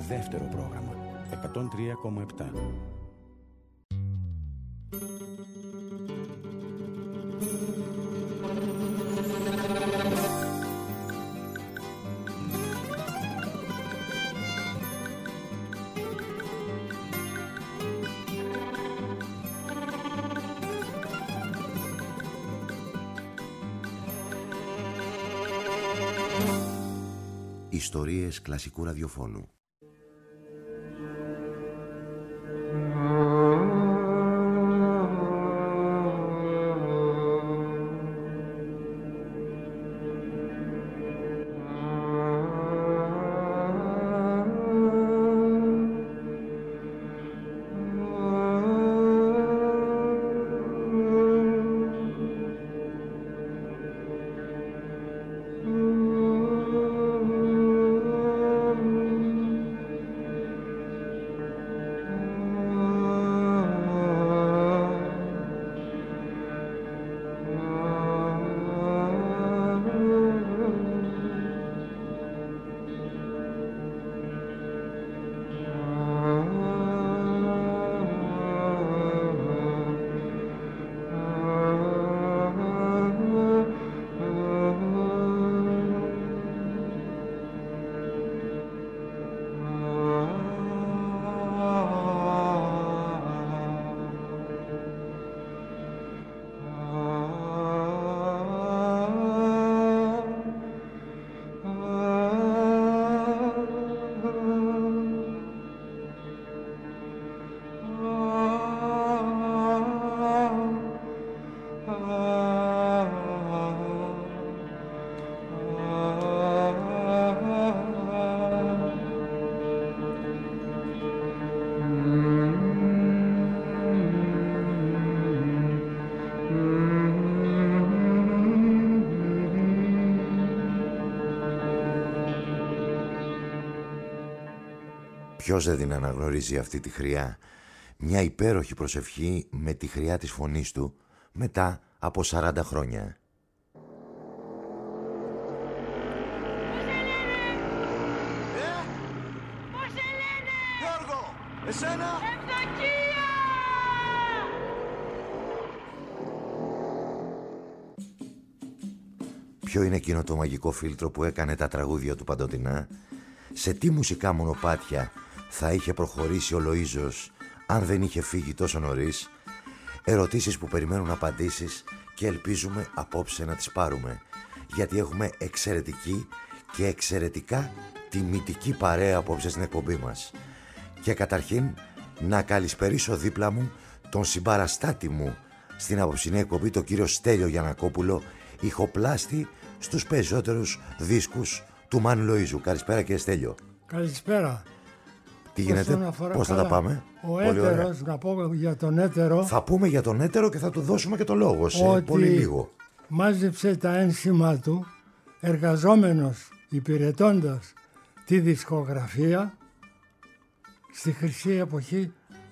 Δεύτερο πρόγραμμα 103,7. Ιστορίες κλασικού ραδιοφώνου. Ποιος δεν την αναγνωρίζει αυτή τη χρειά, μια υπέροχη προσευχή με τη χρειά της φωνής του μετά από 40 χρόνια. Πώς σε λένε! Γιώργο! Εσένα! Ευδοκία! Ποιο είναι εκείνο το μαγικό φίλτρο που έκανε τα τραγούδια του παντοτινά? Σε τι μουσικά μονοπάτια θα είχε προχωρήσει ο Λοΐζος αν δεν είχε φύγει τόσο νωρίς? Ερωτήσεις που περιμένουν απαντήσεις και ελπίζουμε απόψε να τις πάρουμε, γιατί έχουμε εξαιρετική και εξαιρετικά τιμητική παρέα απόψε στην εκπομπή μας. Και καταρχήν να καλησπερίσω δίπλα μου τον συμπαραστάτη μου στην απόψινή εκπομπή, τον κύριο Στέλιο Γιαννακόπουλο, ηχοπλάστη στους περισσότερους δίσκους του Μάνου Λοΐζου. Καλησπέρα κύριε Στέλιο. Καλησπέρα. Τι γίνεται, πώς θα τα πάμε? Ο έτερος, να πω για τον έτερο. Θα πούμε για τον έτερο και θα του δώσουμε και το λόγο σε πολύ λίγο. Μάζεψε τα ένσημα του, εργαζόμενος, υπηρετώντας τη δισκογραφία στη χρυσή εποχή.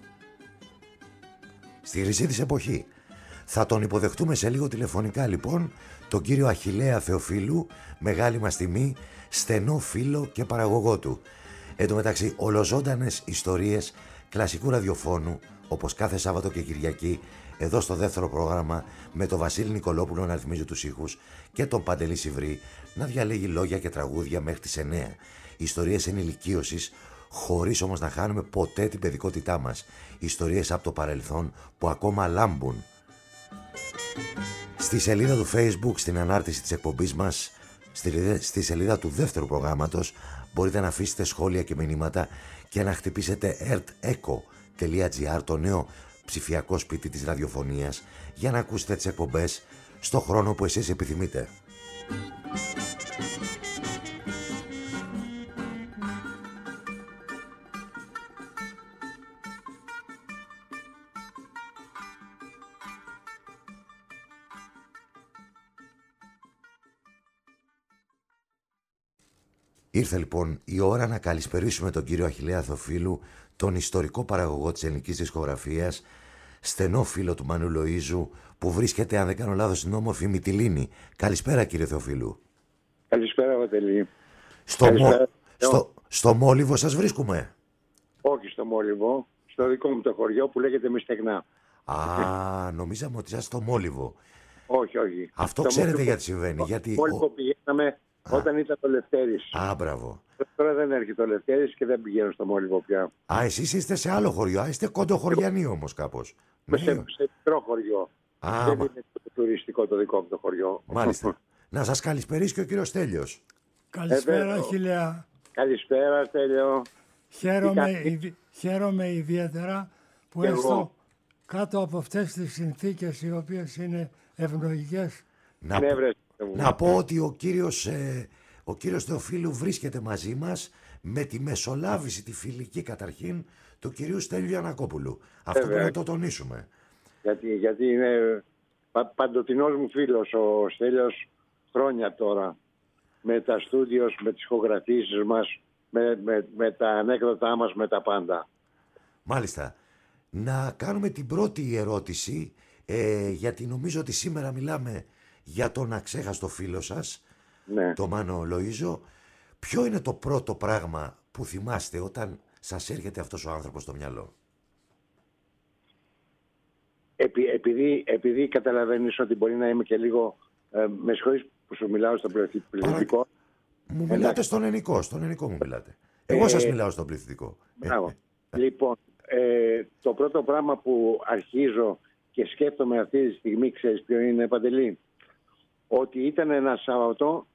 Στη χρυσή της εποχή. Θα τον υποδεχτούμε σε λίγο τηλεφωνικά λοιπόν, τον κύριο Αχιλλέα Θεοφίλου, μεγάλη μας τιμή, στενό φίλο και παραγωγό του. Εν τω μεταξύ, ολοζώντανες ιστορίες κλασικού ραδιοφώνου, όπως κάθε Σάββατο και Κυριακή, εδώ στο δεύτερο πρόγραμμα, με τον Βασίλη Νικολόπουλο να ρυθμίζει τους ήχους και τον Παντελή Σιβρή να διαλέγει λόγια και τραγούδια μέχρι τις 9. Ιστορίες ενηλικίωσης, χωρίς όμως να χάνουμε ποτέ την παιδικότητά μας. Ιστορίες από το παρελθόν που ακόμα λάμπουν. Στη σελίδα του Facebook, στην ανάρτηση της εκπομπής μας, στη σελίδα του δεύτερου προγράμματος, μπορείτε να αφήσετε σχόλια και μηνύματα και να χτυπήσετε erteco.gr, το νέο ψηφιακό σπίτι της ραδιοφωνίας, για να ακούσετε τις εκπομπές στο χρόνο που εσείς επιθυμείτε. Ήρθε λοιπόν η ώρα να καλησπερίσουμε τον κύριο Αχιλλέα Θεοφίλου, τον ιστορικό παραγωγό της ελληνικής δισκογραφίας, στενό φίλο του Μάνου Λοΐζου, που βρίσκεται, αν δεν κάνω λάθος, στην όμορφη Μυτιλήνη. Καλησπέρα κύριε Θεοφίλου. Καλησπέρα Βατελή. Στο Μόλιβο σας βρίσκουμε? Όχι στο Μόλιβο, στο δικό μου το χωριό που λέγεται Μυστεγνά. Α, νομίζαμε ότι είσαστε στο Μόλιβο. Όχι, όχι. Αυτό Στο ξέρετε Μόλιβο- γιατί συμβαίνει. Γιατί... Μόλιβο πηγαίναμε όταν ήταν το Λευτέρης. Α, μπράβο. Τώρα δεν έρχεται ο Λευτέρης και δεν πηγαίνω στο Μόλιβο πια. Α, εσείς είστε σε άλλο χωριό. Α, είστε κοντοχωριανοί όμως κάπως. Ναι. Σε μικρό χωριό. Α, Δεν μα- είναι τουριστικό το δικό μου το χωριό. μάλιστα. Να σας καλησπερίσει και ο κύριος Στέλιος. Καλησπέρα, βέβαια. Χιλέα. Καλησπέρα, Στέλιο. Χαίρομαι ιδιαίτερα που Και εγώ. έστω κάτω από αυτές τις συνθήκες οι οποίες είναι ευνοϊκές. Να, Ναι, βρε, μου. να πω ότι ο κύριος Θεοφίλου βρίσκεται μαζί μας με τη μεσολάβηση, τη φιλική καταρχήν, του κυρίου Στέλιου Ανακόπουλου. Αυτό Βέβαια. πρέπει να το τονίσουμε. Γιατί είναι παντοτινός μου φίλος ο Στέλιος χρόνια τώρα. Με τα στούντιος, με τις ηχογραφήσεις μας, με τα ανέκδοτά μας, με τα πάντα. Μάλιστα. Να κάνουμε την πρώτη ερώτηση, γιατί νομίζω ότι σήμερα μιλάμε για τον αξέχαστο φίλο σας, Ναι. το Μάνο Λοΐζο. Ποιο είναι το πρώτο πράγμα που θυμάστε όταν σας έρχεται αυτός ο άνθρωπος στο μυαλό? Επειδή καταλαβαίνεις ότι μπορεί να είμαι και λίγο... με συγχωρείς που σου μιλάω στο πληθυντικό. Μου μιλάτε στον ελληνικό μου μιλάτε. Εγώ σας μιλάω στον πληθυντικό. Μπράβο. Λοιπόν, το πρώτο πράγμα που αρχίζω και σκέφτομαι αυτή τη στιγμή, ξέρεις ποιο είναι, Παντελή? Ότι ήταν ένα Σάββατο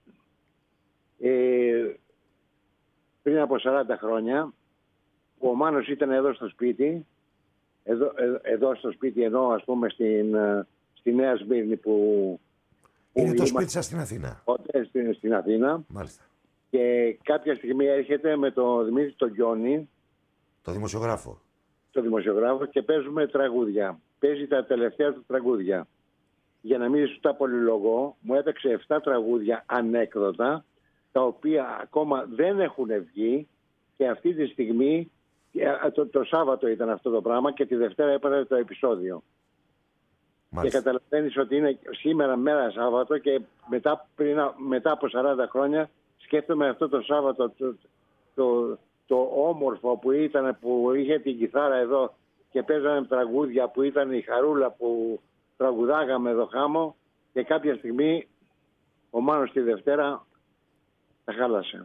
πριν από 40 χρόνια που ο Μάνος ήταν εδώ στο σπίτι, εδώ στο σπίτι, ενώ ας πούμε στη Νέα Σμύρνη που Είναι το ήμασταν σπίτι σας στην Αθήνα. τότε στην Αθήνα, Μάλιστα. και κάποια στιγμή έρχεται με τον Δημήτρη τον Γιόνι, Το δημοσιογράφο. το δημοσιογράφο, και παίζουμε τραγούδια. Παίζει τα τελευταία του τραγούδια. Για να μην σου τα πολυλογώ, μου έπαιξε 7 τραγούδια ανέκδοτα, τα οποία ακόμα δεν έχουν βγει, και αυτή τη στιγμή, το Σάββατο ήταν αυτό το πράγμα, και τη Δευτέρα έπαιρνε το επεισόδιο. Μάλιστα. Και καταλαβαίνεις ότι είναι σήμερα μέρα Σάββατο, και μετά από 40 χρόνια σκέφτομαι αυτό το Σάββατο το όμορφο που είχε την κιθάρα εδώ και παίζανε τραγούδια, που ήταν η Χαρούλα που τραγουδάγαμε εδώ χάμω, και κάποια στιγμή ο Μάνος τη Δευτέρα τα χάλασε.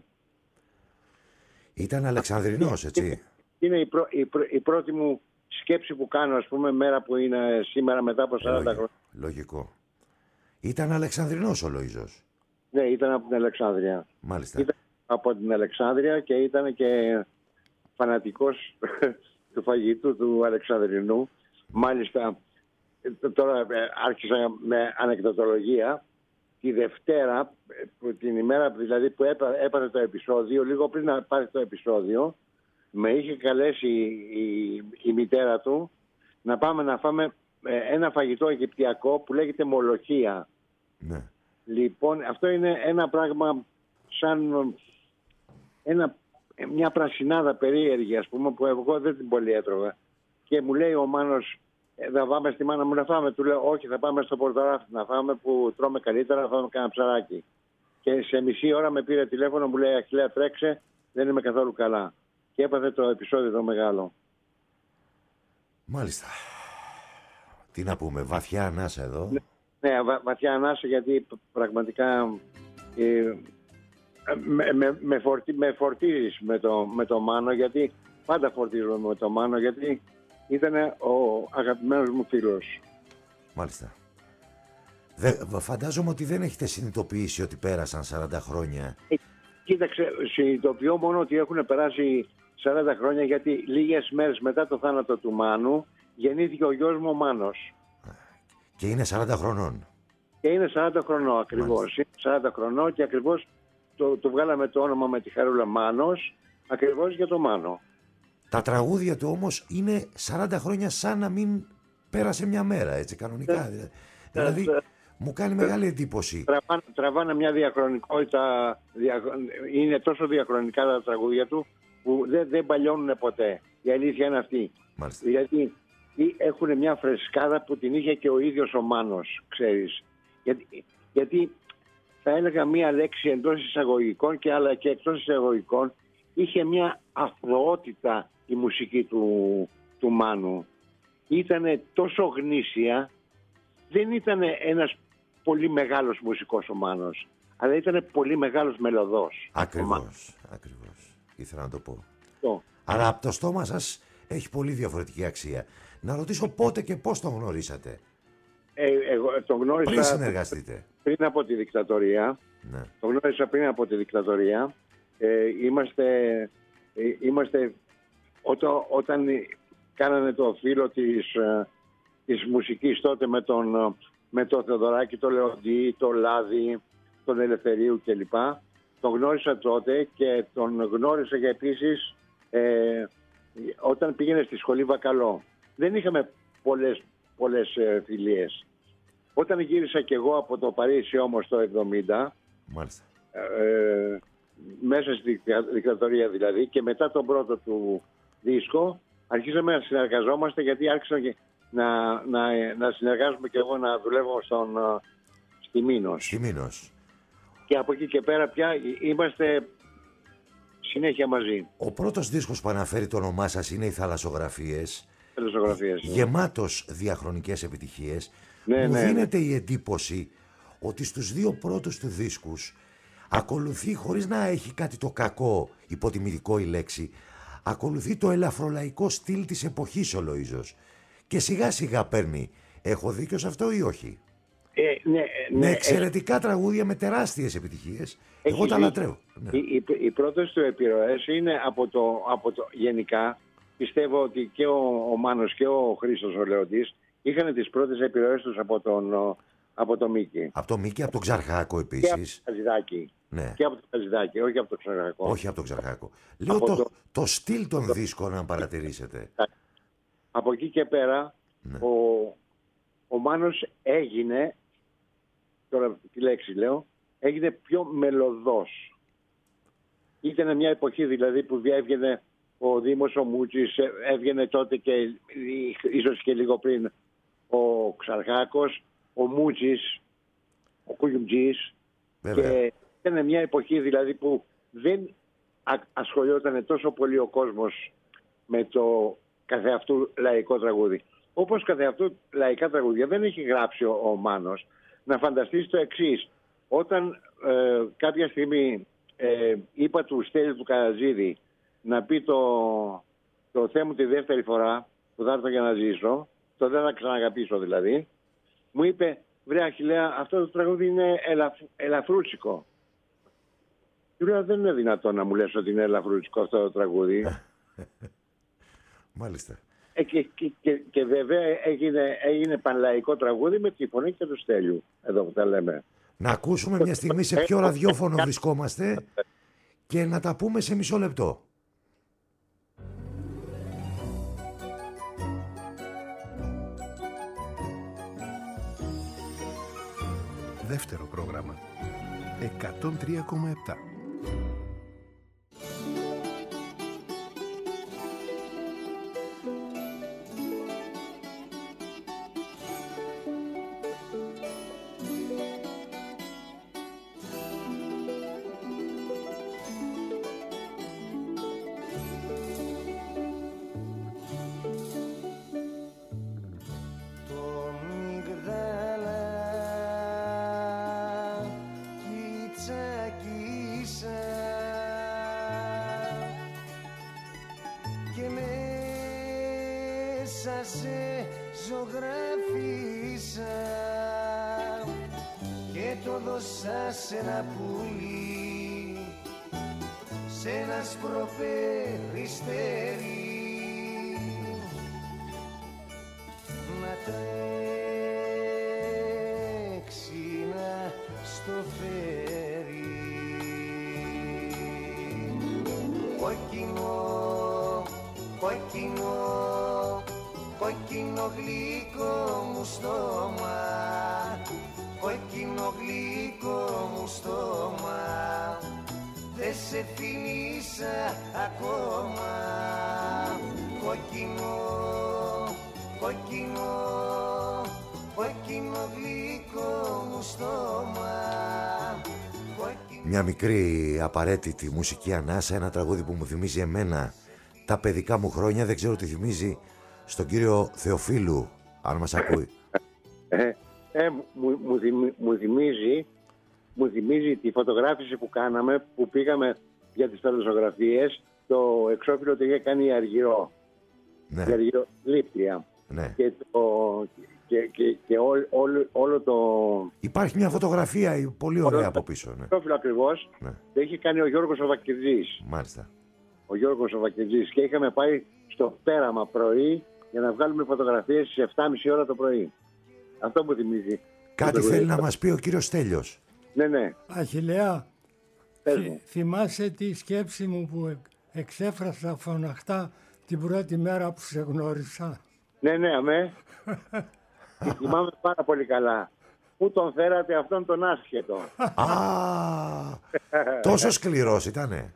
Ήταν Αλεξανδρινός, έτσι. Είναι η πρώτη μου σκέψη που κάνω, ας πούμε, μέρα που είναι σήμερα μετά από 40 χρόνια. Λογικό. Ήταν Αλεξανδρινός ο Λοΐζος. Ναι, ήταν από την Αλεξάνδρεια. Μάλιστα. Ήταν από την Αλεξάνδρεια και ήταν και φανατικός του φαγητού του Αλεξανδρινού. Μάλιστα, τώρα άρχισα με ανεκδοτολογία. Τη Δευτέρα, την ημέρα δηλαδή που έπαθε το επεισόδιο, λίγο πριν να πάρει το επεισόδιο, με είχε καλέσει η μητέρα του να πάμε να φάμε ένα φαγητό αιγυπτιακό που λέγεται μολοχία. Ναι. Λοιπόν, αυτό είναι ένα πράγμα σαν μια πρασινάδα περίεργη, ας πούμε, που εγώ δεν την πολύ έτρωγα. Και μου λέει ο Μάνος, θα πάμε στη μάνα μου να φάμε? Του λέω, όχι, θα πάμε στο Πορτοράφι να φάμε, που τρώμε καλύτερα, να φάμε κάνα ψαράκι. Και σε μισή ώρα με πήρε τηλέφωνο, μου λέει, Αχιλλέα, τρέξε, δεν είμαι καθόλου καλά. Και έπαθε το επεισόδιο το μεγάλο. Μάλιστα. Τι να πούμε, βαθιά ανάσα εδώ. Ναι, βαθιά ανάσα, γιατί πραγματικά με φορτίζεις με το Μάνο, γιατί πάντα φορτίζομαι με το Μάνο, γιατί ήταν ο αγαπημένος μου φίλος. Μάλιστα. Φαντάζομαι ότι δεν έχετε συνειδητοποιήσει ότι πέρασαν 40 χρόνια. Κοίταξε, συνειδητοποιώ μόνο ότι έχουν περάσει 40 χρόνια, γιατί λίγες μέρες μετά το θάνατο του Μάνου γεννήθηκε ο γιος μου ο Μάνος. Και είναι 40 χρονών. Και είναι 40 χρονών ακριβώς. Είναι 40 χρονών και ακριβώς το βγάλαμε το όνομα με τη Χαρούλα Μάνος, ακριβώς για το Μάνο. Τα τραγούδια του όμως είναι 40 χρόνια σαν να μην πέρασε μια μέρα, έτσι, κανονικά. Δηλαδή, μου κάνει μεγάλη εντύπωση. Τραβάνε μια διαχρονικότητα, είναι τόσο διαχρονικά τα τραγούδια του, που δεν παλιώνουν ποτέ. Η αλήθεια είναι αυτή. Μάλιστα. Δηλαδή, έχουν μια φρεσκάδα που την είχε και ο ίδιος ο Μάνος, ξέρεις. Γιατί θα έλεγα μια λέξη εντός εισαγωγικών και άλλα και εκτός εισαγωγικών, είχε μια αθωότητα η μουσική του Μάνου. Ήτανε τόσο γνήσια, δεν ήταν ένας πολύ μεγάλος μουσικός ο Μάνος, αλλά ήταν πολύ μεγάλος μελωδός. Ακριβώς. Ήθελα να το πω. Αλλά από το στόμα σας έχει πολύ διαφορετική αξία. Να ρωτήσω πότε και πώς τον γνωρίσατε. Εγώ τον γνώρισα πριν συνεργαστείτε. Πριν από τη δικτατορία. Ναι. Τον γνώρισα πριν από τη δικτατορία. Είμαστε όταν κάνανε το φύλλο της μουσικής τότε με τον Θεοδωράκη, τον Λεοντή, τον Λάδη, τον Ελευθερίου κλπ. Τον γνώρισα τότε και τον γνώρισα και επίσης όταν πήγαινε στη σχολή Βακαλό. Δεν είχαμε πολλές φιλίες. Όταν γύρισα και εγώ από το Παρίσι όμως το 1970, μάλιστα, μέσα στη δικτατορία δηλαδή, και μετά τον πρώτο του δίσκο αρχίσαμε να συνεργαζόμαστε, γιατί άρχισα να συνεργάζομαι και εγώ να δουλεύω στη Μήνος. Και από εκεί και πέρα πια είμαστε συνέχεια μαζί. Ο πρώτος δίσκος που αναφέρει το όνομά σας είναι οι Θαλασσογραφίες. Γεμάτος διαχρονικές επιτυχίες. Μου δίνεται η εντύπωση ότι στους δύο πρώτους του δίσκους ακολουθεί, χωρίς να έχει κάτι το κακό, υποτιμητικό η λέξη, ακολουθεί το ελαφρολαϊκό στυλ της εποχής ο Λοΐζος. Και σιγά σιγά παίρνει. Έχω δίκιο σε αυτό ή όχι? Με εξαιρετικά τραγούδια, με τεράστιες επιτυχίες. Εγώ τα λατρεύω. Οι πρώτες του επιρροές είναι από το γενικά. Πιστεύω ότι και ο Μάνος και ο Χρήστος ο Λεοντής είχαν τις πρώτες επιρροές τους από το Μίκη. Από το Μίκη, από τον Ξαρχάκο επίσης. Και από το Χατζηδάκη. Ναι. Και από το Χατζηδάκη, όχι από το Ξαρχάκο. Όχι από τον Ξαρχάκο. Λέω το στυλ των δίσκων, να παρατηρήσετε. Από εκεί και πέρα, ναι, ο Μάνος έγινε, τώρα τη λέξη λέω, έγινε πιο μελωδός. Ήταν μια εποχή δηλαδή που έβγαινε ο Δήμος ο Μούτσης, έβγαινε τότε και ίσως και λίγο πριν ο Ξαρχάκος, ο Μούτσης, ο Κουγιουμτζής, και ήταν μια εποχή δηλαδή που δεν ασχολιόταν τόσο πολύ ο κόσμος με το καθεαυτού λαϊκό τραγούδι. Όπως καθεαυτού λαϊκά τραγούδια δεν έχει γράψει ο Μάνος. Να φανταστείς το εξής: όταν κάποια στιγμή είπα του Στέλιου του Καρατζίδη να πει το Θεέ μου τη δεύτερη φορά που θα έρθω για να ζήσω, το δεν θα ξαναγαπήσω δηλαδή, μου είπε, βρε Αχιλλέα, αυτό το τραγούδι είναι ελαφρούτσικο. Του λέω, δεν είναι δυνατόν να μου λες ότι είναι ελαφρούτσικο αυτό το τραγούδι. Μάλιστα. Και βέβαια έγινε πανλαϊκό τραγούδι με τη φωνή και του Στέλιου, εδώ που τα λέμε. Να ακούσουμε μια στιγμή σε ποιο ραδιόφωνο βρισκόμαστε και να τα πούμε σε μισό λεπτό. Δεύτερο πρόγραμμα 103,7. σε ζωγραφίσα και το δώσα σε ένα πουλί, σε ένα σπροπεριστέρι να τρέξει να στο φέρει. Κόκκινο, κόκκινο, κόκκινο γλυκό μου στόμα, κόκκινο γλυκό μου στόμα, δεν σε φίλησα ακόμα. Κόκκινο, κόκκινο, κόκκινο γλυκό μου στόμα, κόκκινο. Μια μικρή απαραίτητη μουσική ανάσα, ένα τραγούδι που μου θυμίζει εμένα τα παιδικά μου χρόνια, δεν ξέρω τι θυμίζει στον κύριο Θεοφίλου, αν μας ακούει. Μου θυμίζει τη φωτογράφηση που κάναμε, που πήγαμε για τις φωτογραφίες, το εξώφυλλο το είχε κάνει η Αργυρό. Ναι. Η Αργυρό Λίπτρια. Ναι. Και όλο το... Υπάρχει μια φωτογραφία πολύ ωραία από πίσω. Ναι. Το εξώφυλλο ακριβώς, Ναι. το είχε κάνει ο Γιώργος ο Βακκετζής. Μάλιστα. Ο Γιώργος ο Βακκετζής. Και είχαμε πάει στο πέραμα πρωί για να βγάλουμε φωτογραφίες στις 7.30 ώρα το πρωί. Αυτό που θυμίζει. Κάτι θέλει να μας πει ο κύριος Στέλιος. Ναι. Αχιλλέα, Πες μου. θυμάσαι τη σκέψη μου που εξέφρασα φωναχτά την πρώτη μέρα που σε γνώρισα? Ναι, αμέ. Θυμάμαι πάρα πολύ καλά. Πού τον φέρατε αυτόν τον άσχετο. Α, τόσο σκληρός ήτανε.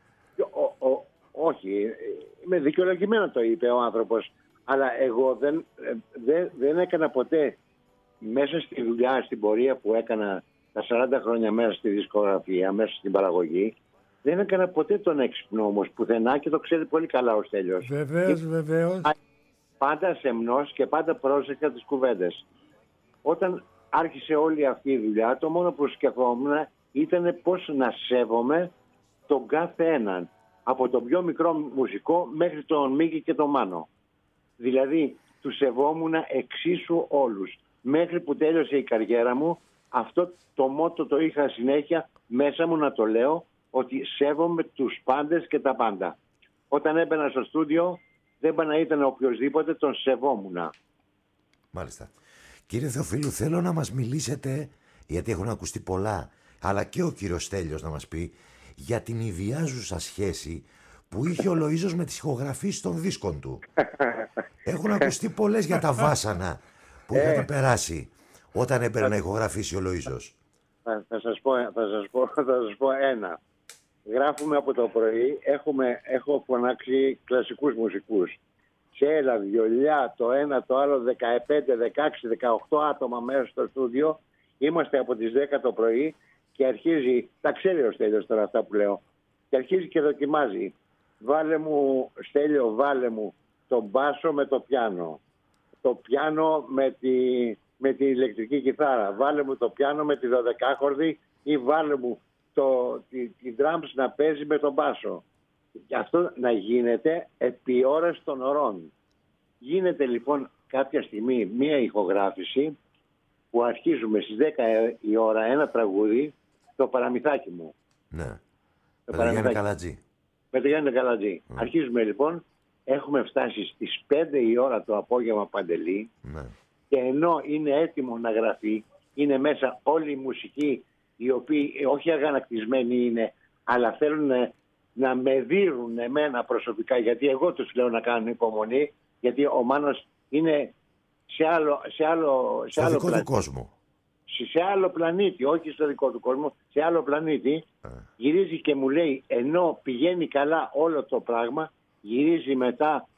Όχι, με δικαιολογημένα το είπε ο άνθρωπος. Αλλά εγώ δεν έκανα ποτέ μέσα στη δουλειά, στην πορεία που έκανα τα 40 χρόνια μέσα στη δισκογραφία, μέσα στην παραγωγή, δεν έκανα ποτέ τον έξυπνο όμως πουθενά και το ξέρει πολύ καλά ο Στέλιος. Βεβαίως. Πάντα σεμνός και πάντα πρόσεχα τις κουβέντες. Όταν άρχισε όλη αυτή η δουλειά, το μόνο που σκεφτόμουν ήταν πώς να σέβομαι τον κάθε έναν. Από τον πιο μικρό μουσικό μέχρι τον Μίκη και τον Μάνο. Δηλαδή, τους σεβόμουν εξίσου όλους. Μέχρι που τέλειωσε η καριέρα μου, αυτό το μότο το είχα συνέχεια μέσα μου να το λέω, ότι σέβομαι τους πάντες και τα πάντα. Όταν έμπαινα στο στούντιο, δεν πάνε να ήταν οποιοδήποτε, τον σεβόμουν. Μάλιστα. Κύριε Θεοφίλου, θέλω να μας μιλήσετε, γιατί έχουν ακουστεί πολλά, αλλά και ο κύριος Στέλιος να μας πει, για την ιδιάζουσα σχέση που είχε ο Λοΐζος με τις ηχογραφίες των δίσκων του. Έχουν ακουστεί πολλές για τα βάσανα που είχατε περάσει όταν έπαιρνε να ηχογραφήσει ο Λοΐζος. Θα σας πω ένα. Γράφουμε από το πρωί, έχω φωνάξει κλασικούς μουσικούς. Τσέλα, βιολιά, το ένα, το άλλο, 15, 16, 18 άτομα μέσα στο στούντιο. Είμαστε από τις 10 το πρωί και αρχίζει, τα ξέρει ο Στέλιος τώρα αυτά που λέω, και αρχίζει και δοκιμάζει. Βάλε μου, Στέλιο, βάλε μου τον μπάσο με το πιάνο. Το πιάνο με τη ηλεκτρική κιθάρα. Βάλε μου το πιάνο με τη 12χορδη ή βάλε μου την drums να παίζει με τον μπάσο. Και αυτό να γίνεται επί ώρες των ωρών. Γίνεται λοιπόν κάποια στιγμή μία ηχογράφηση που αρχίζουμε στις 10 η ώρα ένα τραγούδι, το Παραμυθάκι μου. Ναι. Με τον Γιάννη Καλατζή. Με τον Γιάννη Καλατζή. Αρχίζουμε λοιπόν, έχουμε φτάσει στις 5 η ώρα το απόγευμα, Παντελή, ναι. Και ενώ είναι έτοιμο να γραφεί, είναι μέσα όλη η μουσική, οι οποίοι όχι αγανακτισμένοι είναι, αλλά θέλουν να με δείρουν εμένα προσωπικά, γιατί εγώ τους λέω να κάνουν υπομονή, γιατί ο Μάνος είναι σε άλλο δικό του κόσμο. Σε άλλο πλανήτη, όχι στο δικό του κόσμο, σε άλλο πλανήτη. Γυρίζει και μου λέει, ενώ πηγαίνει καλά όλο το πράγμα, γυρίζει μετά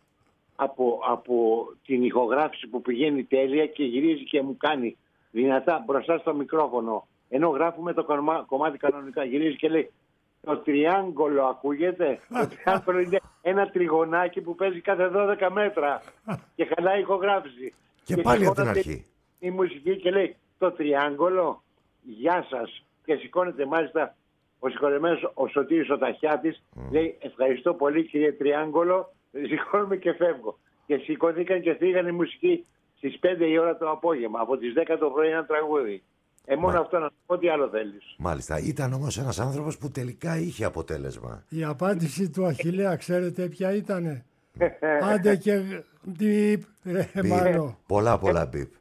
από την ηχογράφηση που πηγαίνει τέλεια και γυρίζει και μου κάνει δυνατά μπροστά στο μικρόφωνο, ενώ γράφουμε το κομμάτι κανονικά, γυρίζει και λέει, το τριάνγκολο ακούγεται? Το τριάνγκολο είναι ένα τριγωνάκι που παίζει κάθε 12 μέτρα και χαλάει ηχογράφηση. Και πάλι από την αρχή. Η μουσική και λέει, το τριάνγκολο, γεια σας. Και σηκώνεται μάλιστα ο συγχωρεμένος ο Σωτήρης ο Ταχιάτης, λέει, ευχαριστώ πολύ κύριε Τριάνγκολο, σηκώνομαι και φεύγω. Και σηκώθηκαν και φύγαν η μουσική στις 5 η ώρα το απόγευμα, από τις 10 το πρωί ένα τραγούδι. Μόνο αυτό να σου πω, τι άλλο θέλεις. Μάλιστα. Ήταν όμως ένας άνθρωπος που τελικά είχε αποτέλεσμα. Η απάντηση του Αχιλλέα, ξέρετε ποια ήτανε? Άντε και μπιπ, ρε Μάνο. Πολλά μπιπ.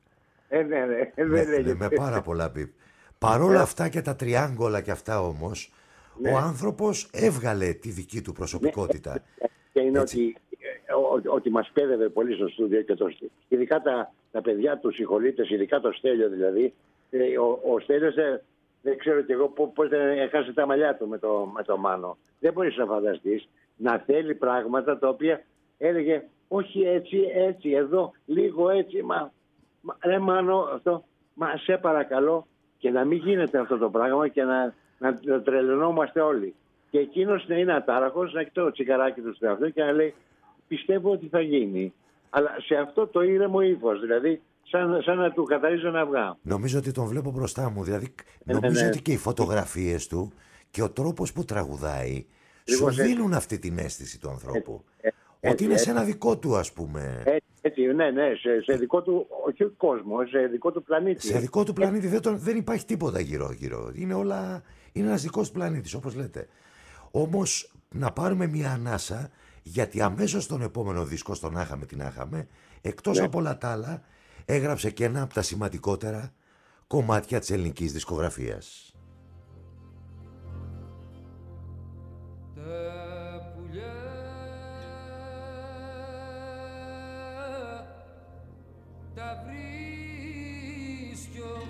Ναι, με πάρα πολλά μπιπ. Παρόλα αυτά και τα τριάνγκολα και αυτά όμως, ο άνθρωπος έβγαλε τη δική του προσωπικότητα. Και είναι ότι μας πέδευε πολύ στο στούντιο και ειδικά τα παιδιά του συγχωρείτες, ειδικά το Στέλιο δηλαδή. Ο Στέλιος δεν ξέρω κι εγώ πώς δεν έχασε τα μαλλιά του με το Μάνο. Δεν μπορείς να φανταστείς να θέλει πράγματα τα οποία έλεγε όχι έτσι, εδώ, λίγο έτσι, ρε Μάνο, αυτό, σε παρακαλώ, και να μην γίνεται αυτό το πράγμα και να τρελαινόμαστε όλοι. Και εκείνος να είναι ατάραχος, να έχει το τσιγαράκι του στο εαυτό και να λέει πιστεύω ότι θα γίνει. Αλλά σε αυτό το ήρεμο ύφος, δηλαδή σαν να του καθαρίζω ένα αυγά. Νομίζω ότι τον βλέπω μπροστά μου, δηλαδή νομίζω ότι και οι φωτογραφίες του και ο τρόπος που τραγουδάει σου δίνουν αυτή την αίσθηση του ανθρώπου. Ότι είναι σε ένα δικό του, ας πούμε. Έτσι, ναι, σε δικό του, όχι κόσμο, σε δικό του πλανήτη. Σε δικό του πλανήτη δεν υπάρχει τίποτα γύρω-γύρω. Είναι ένας δικός πλανήτης, όπως λέτε. Όμως να πάρουμε μια ανάσα, γιατί αμέσως τον επόμενο δίσκο, στον Άχαμε την Άχαμε, εκτός από όλα τα άλλα, έγραψε και ένα από τα σημαντικότερα κομμάτια της ελληνικής δισκογραφίας. Τα πουλιά τα βρίσκει ο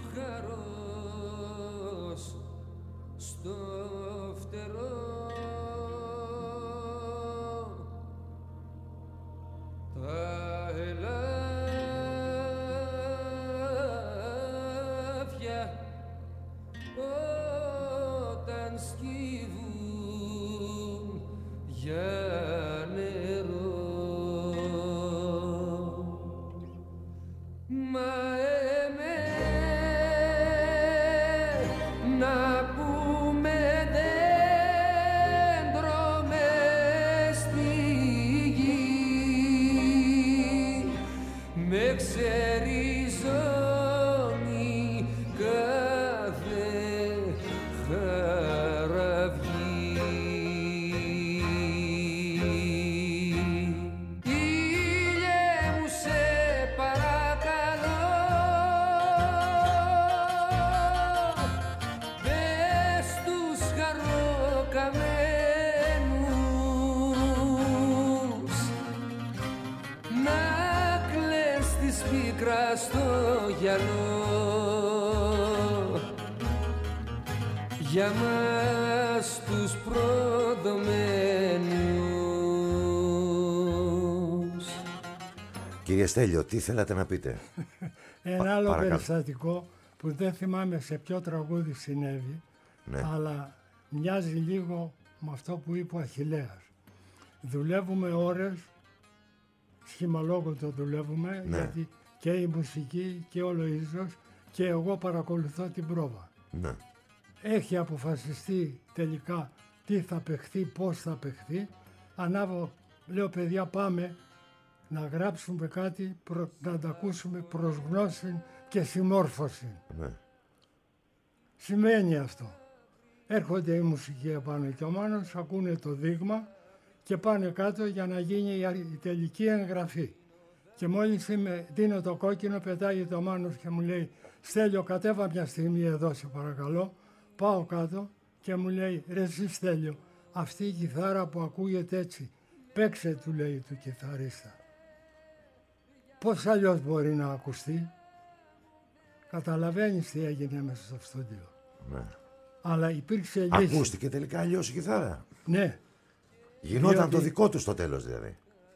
χαρός στο φτερό, τα ελάφια όταν σκύβουν για νερό. Μα να πούμε δέντρο μες στη γη, με ξεριζώνει κάθε χαραυγή. Ήλιε μου σε παρακαλώ, πες τους χαροκαμένους να κλαις της πίκρας στο γυαλό για μας τους προδομένους. Κύριε Στέλιο, τι θέλατε να πείτε? Ένα άλλο παρακαλώ. περιστατικό που δεν θυμάμαι σε ποιο τραγούδι συνέβη, Ναι. αλλά μοιάζει λίγο με αυτό που είπε ο Αχιλλέας. Δουλεύουμε ώρες, σχημαλόγο το δουλεύουμε, Ναι. γιατί και η μουσική και ο Λοΐζος και εγώ παρακολουθώ την πρόβα. Ναι. Έχει αποφασιστεί τελικά τι θα παιχθεί, πώς θα παιχθεί. Ανάβω, λέω παιδιά πάμε να γράψουμε κάτι, να τα ακούσουμε προς γνώση και συμμόρφωση. Ναι. Σημαίνει αυτό. Έρχονται οι μουσικοί επάνω και ο Μάνος, ακούνε το δείγμα και πάνε κάτω για να γίνει η τελική εγγραφή. Και μόλις δίνω το κόκκινο, πετάει το Μάνος και μου λέει «Στέλιο, κατέβα μια στιγμή εδώ σε παρακαλώ». Πάω κάτω και μου λέει «Ρε εσύ Στέλιο, αυτή η κιθάρα που ακούγεται έτσι, παίξε», του λέει του κιθαρίστα. Πώς αλλιώς μπορεί να ακουστεί? Καταλαβαίνεις τι έγινε μέσα στο στούντιο. Ναι. Αλλά υπήρξε λύση. Ακούστηκε τελικά αλλιώς η κιθάρα? Ναι, Γινόταν διότι- το δικό του στο τέλος δηλαδή.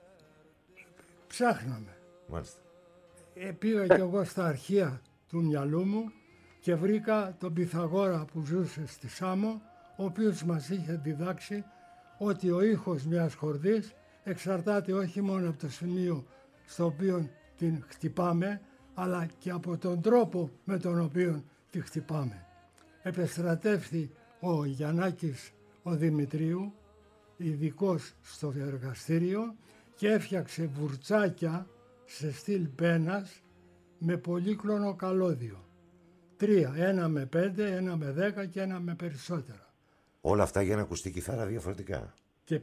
ψάχναμε. Μάλιστα. Πήγα κι εγώ στα αρχεία του μυαλού μου και βρήκα τον Πυθαγόρα που ζούσε στη Σάμο, ο οποίος μας είχε διδάξει ότι ο ήχος μιας χορδής εξαρτάται όχι μόνο από το σημείο στο οποίο την χτυπάμε, αλλά και από τον τρόπο με τον οποίο τη χτυπάμε. Επεστρατεύθη ο Γιαννάκης ο Δημητρίου, ειδικός στο εργαστήριο, και έφτιαξε βουρτσάκια σε στυλ πένας με πολύκλωνο καλώδιο. 3, ένα με 5, ένα με 10 και ένα με περισσότερα. Όλα αυτά για να ακουστεί η κιθάρα διαφορετικά. Και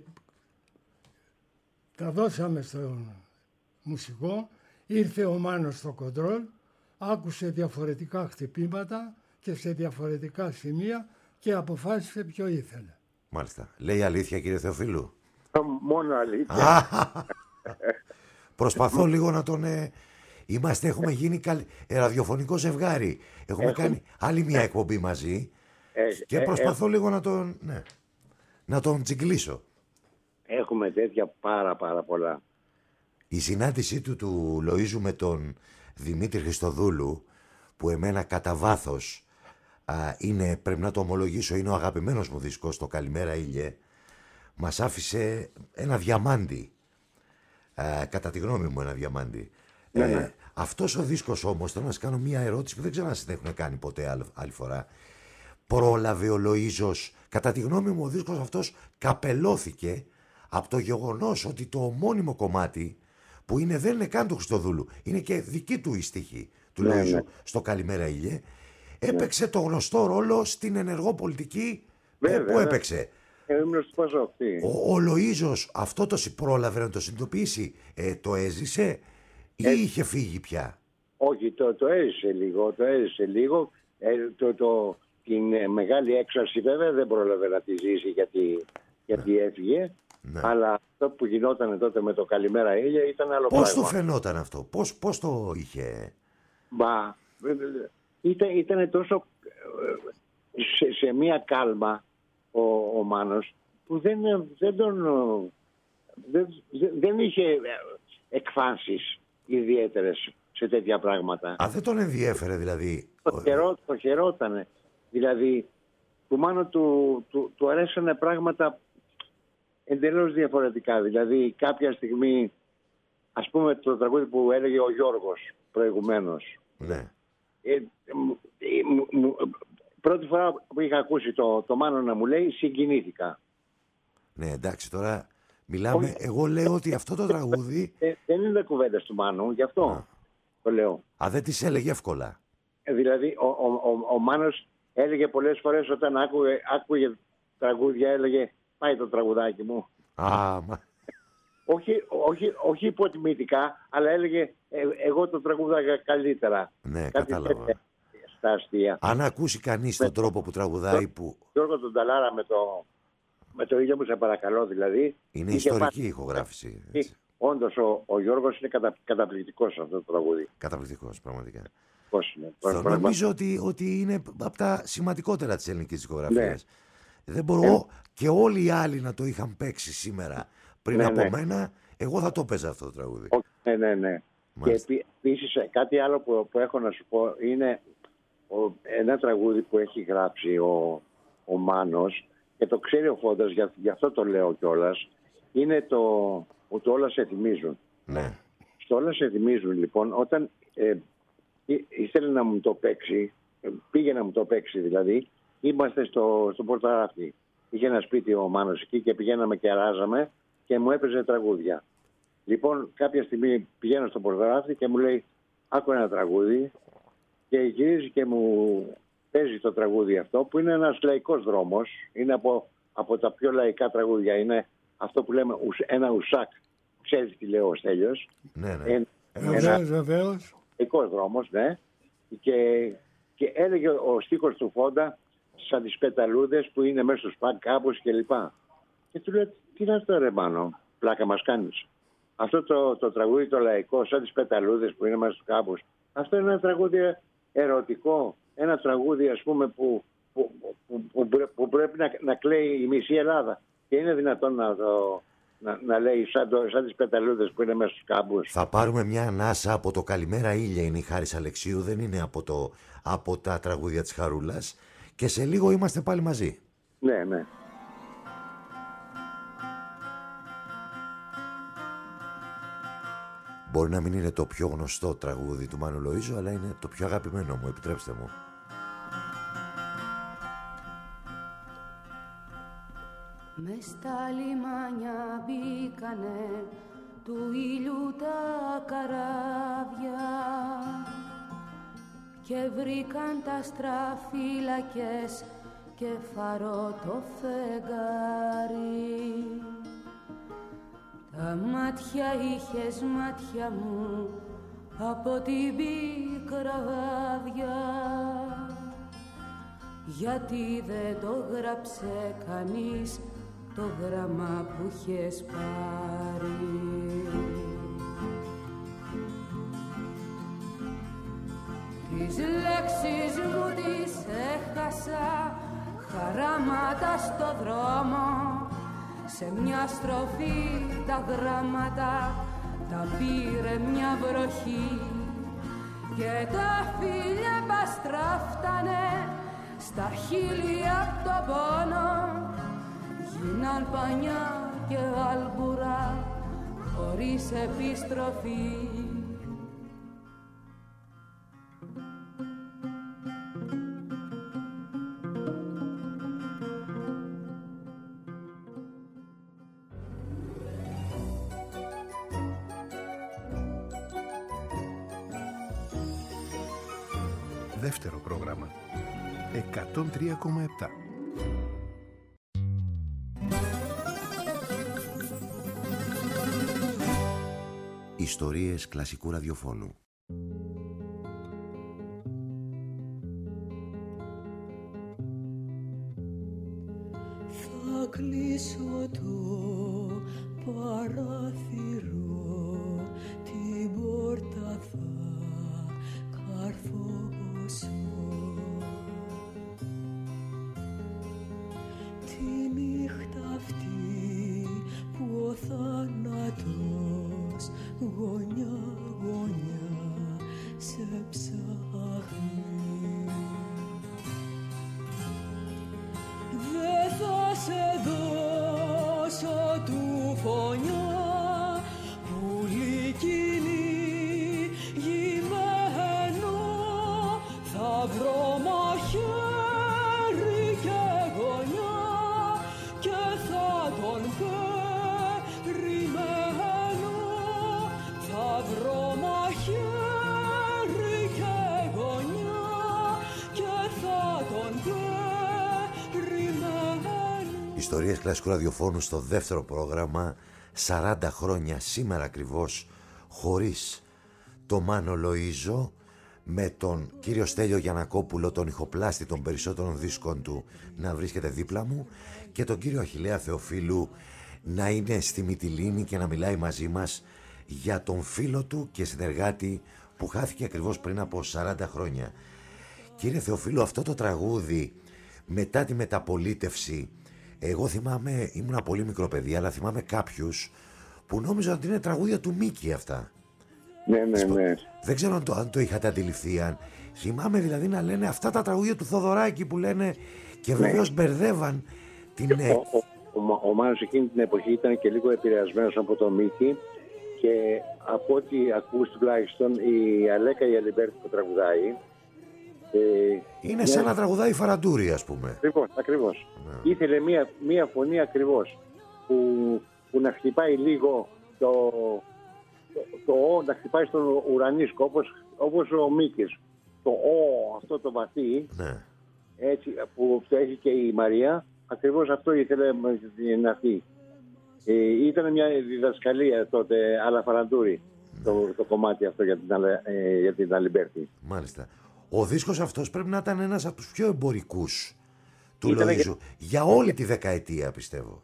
τα δώσαμε στον μουσικό, ήρθε ο Μάνος στο κοντρόλ, άκουσε διαφορετικά χτυπήματα και σε διαφορετικά σημεία και αποφάσισε ποιο ήθελε. Μάλιστα. Λέει αλήθεια, κύριε Θεοφίλου? Μόνο αλήθεια. Προσπαθώ λίγο να τον... έχουμε γίνει ραδιοφωνικό ζευγάρι. Έχουμε κάνει άλλη μια εκπομπή μαζί και προσπαθώ λίγο να τον τσιγκλίσω. Έχουμε τέτοια πάρα πολλά. Η συνάντησή του Λοΐζου με τον Δημήτρη Χριστοδούλου, που εμένα κατά βάθος πρέπει να το ομολογήσω, είναι ο αγαπημένος μου δίσκος, το «Καλημέρα Ήλιε». Μας άφησε ένα διαμάντι, κατά τη γνώμη μου ένα διαμάντι. Ναι. Αυτός ο δίσκος όμως, θέλω να σας κάνω μια ερώτηση που δεν ξέρω αν σας την έχουν κάνει ποτέ άλλη φορά. Πρόλαβε ο Λοΐζος, κατά τη γνώμη μου ο δίσκος αυτός καπελώθηκε από το γεγονός ότι το ομώνυμο κομμάτι που δεν είναι καν του Χριστοδούλου, είναι και δική του η στίχη του Λοΐζου στο «Καλημέρα Ήλιε», έπαιξε το γνωστό ρόλο στην ενεργό πολιτική που έπαιξε. Ο Λοΐζος αυτό το πρόλαβε να το συνειδητοποιήσει, το έζησε ή είχε φύγει πια? Όχι, το έζησε λίγο. Την μεγάλη έξαρση βέβαια δεν πρόλαβε να τη ζήσει γιατί έφυγε. Ναι. Αλλά αυτό που γινόταν τότε με το «Καλημέρα Ήλια» ήταν άλλο πράγμα. Πώς του φαινόταν αυτό, πώς το είχε? Ήταν τόσο σε μία κάλμα ο Μάνος που δεν είχε εκφάνσεις ιδιαίτερες σε τέτοια πράγματα. Δεν τον ενδιέφερε δηλαδή? Το χαιρότανε. Δηλαδή, του Μάνου του αρέσανε πράγματα εντελώς διαφορετικά. Δηλαδή, κάποια στιγμή, ας πούμε το τραγούδι που έλεγε ο Γιώργος προηγουμένως. Ναι. Πρώτη φορά που είχα ακούσει το Μάνο να μου λέει, συγκινήθηκα. Ναι, εντάξει, τώρα μιλάμε. Εγώ λέω ότι αυτό το τραγούδι δεν είναι κουβέντες του Μάνου, γι' αυτό το λέω. δεν τις έλεγε εύκολα. Δηλαδή, ο Μάνος έλεγε πολλές φορές όταν άκουγε τραγούδια, έλεγε «Πάει το τραγουδάκι μου». Όχι υποτιμητικά, αλλά έλεγε «Εγώ το τραγουδάγα καλύτερα». Ναι, κατάλαβα. Στα αστεία. Αν ακούσει κανείς τον τρόπο που τραγουδάει Γιώργο τον Ταλάρα με το «Ήλιο μου σε παρακαλώ» δηλαδή. Είναι ιστορική ηχογράφηση. Όντως ο Γιώργος είναι καταπληκτικός σε αυτό το τραγούδι. Καταπληκτικός, πραγματικά. Νομίζω ότι είναι από τα σημαντικότερα της ελληνικής δισκογραφίας. Δεν μπορώ και όλοι οι άλλοι να το είχαν παίξει σήμερα πριν από μένα. Εγώ θα το παίζα αυτό το τραγούδι. Ναι. Και επίσης κάτι άλλο που έχω να σου πω είναι ένα τραγούδι που έχει γράψει ο Μάνος και το ξέρει ο Φόντας, γι' αυτό το λέω κιόλας. Είναι το «Όλα σε θυμίζουν». Ναι. Στο «Όλα σε θυμίζουν» λοιπόν, όταν ήθελε να μου το παίξει, πήγε να μου το παίξει δηλαδή, είμαστε στο Πορταράφτη. Είχε ένα σπίτι ο Μάνος εκεί και πηγαίναμε και αράζαμε και μου έπαιζε τραγούδια. Λοιπόν, κάποια στιγμή πηγαίνω στο Πορταράφτη και μου λέει «Άκου ένα τραγούδι» και γυρίζει και μου παίζει το τραγούδι αυτό που είναι ένας λαϊκός δρόμος. Είναι από τα πιο λαϊκά τραγούδια. Είναι αυτό που λέμε ένα ουσάκ. Ξέρεις τι λέω ο Στέλιος? Ναι. Βεβαίως. Λαϊκός δρόμος, ναι. Και έλεγε ο στίχος του Φόντα σαν τις πεταλούδες που είναι μέσα στο σπακ κάπως κλπ. Και του λέω τι είναι αυτό ρε Μάνο, πλάκα μας κάνεις? Αυτό το τραγούδι το λαϊκό σαν τις πεταλούδες που είναι μέσα στο κάπως, αυτό είναι ένα τραγούδι ερωτικό. Ένα τραγούδι ας πούμε που πρέπει να κλαίει η μισή Ελλάδα. Και είναι δυνατόν να λέει σαν τις πεταλούδες που είναι μέσα στους κάμπους. Θα πάρουμε μια ανάσα από το «Καλημέρα Ήλια», είναι η Χάρης Αλεξίου, δεν είναι από τα τραγούδια της Χαρούλας. Και σε λίγο είμαστε πάλι μαζί. Ναι. Μπορεί να μην είναι το πιο γνωστό τραγούδι του Μάνου Λοΐζου, αλλά είναι το πιο αγαπημένο μου, επιτρέψτε μου. Μες στα λιμάνια μπήκανε του ήλιου τα καράβια και βρήκαν τα στραφύλακες και φαρό το φεγγάρι. Τα μάτια είχες μάτια μου από την πίκρα άδεια, γιατί δεν το γράψε κανείς το γράμμα που είχες πάρει. Τις λέξεις μου τις έχασα χαράματα στο δρόμο, σε μια στροφή τα γράμματα τα πήρε μια βροχή και τα φίλια μπαστράφτανε στα χείλη απ' το πόνο γίναν πανιά και αλμπουρά χωρίς επιστροφή. Δεύτερο πρόγραμμα 103,7. Ιστορίες κλασικού ραδιοφώνου. Θα κλείσω το παράθυρο, την πόρτα θα καρφώσω, τη νύχτα αυτή που ο θάνατος γωνιά γωνιά σε ψάχνει. Δεν θα σε δώσω του φωνιά πουλί κυνηγημένο, θα βρω μαχαίρι και γωνιά και θα τον περιμένω, θα βρω μαχαίρι και γωνιά και θα τον περιμένω. Ιστορίες κλασικού ραδιοφώνου στο δεύτερο πρόγραμμα, 40 χρόνια σήμερα ακριβώς, χωρίς το Μάνο Λοΐζο, με τον κύριο Στέλιο Γιαννακόπουλο, τον ηχοπλάστη των περισσότερων δίσκων του, να βρίσκεται δίπλα μου, και τον κύριο Αχιλλέα Θεοφίλου να είναι στη Μυτιλήνη και να μιλάει μαζί μας για τον φίλο του και συνεργάτη που χάθηκε ακριβώς πριν από 40 χρόνια. Κύριε Θεοφίλου, αυτό το τραγούδι μετά τη μεταπολίτευση, εγώ θυμάμαι, ήμουν πολύ μικρό παιδί, αλλά θυμάμαι κάποιους που νόμιζαν ότι είναι τραγούδια του Μίκη αυτά. Ναι. Δεν ξέρω αν το είχατε αντιληφθεί. Θυμάμαι δηλαδή να λένε αυτά τα τραγούδια του Θοδωράκη που λένε, και βεβαίως μπερδεύαν την... Ο Μάνος εκείνη την εποχή ήταν και λίγο επηρεασμένος από το Μίκη, και από ό,τι ακούς τουλάχιστον η Αλέκα η Αλιμπέρτη που τραγουδάει, είναι σαν να τραγουδάει Φαραντούρη, ας πούμε. Ακριβώς. Ναι. Ήθελε μία φωνή ακριβώς που να χτυπάει λίγο να χτυπάει στον ουρανίσκο, όπως ο Μίκης. Το αυτό το βαθύ, ναι, έτσι, που το έχει και η Μαρία, ακριβώς αυτό ήθελε να πει. Ήταν μια διδασκαλία τότε, αλλά Φαραντούρη, το κομμάτι αυτό για την Αλιμπέρτη. Μάλιστα. Ο δίσκος αυτός πρέπει να ήταν ένας από τους πιο εμπορικούς του Λοΐζου για όλη τη δεκαετία, πιστεύω.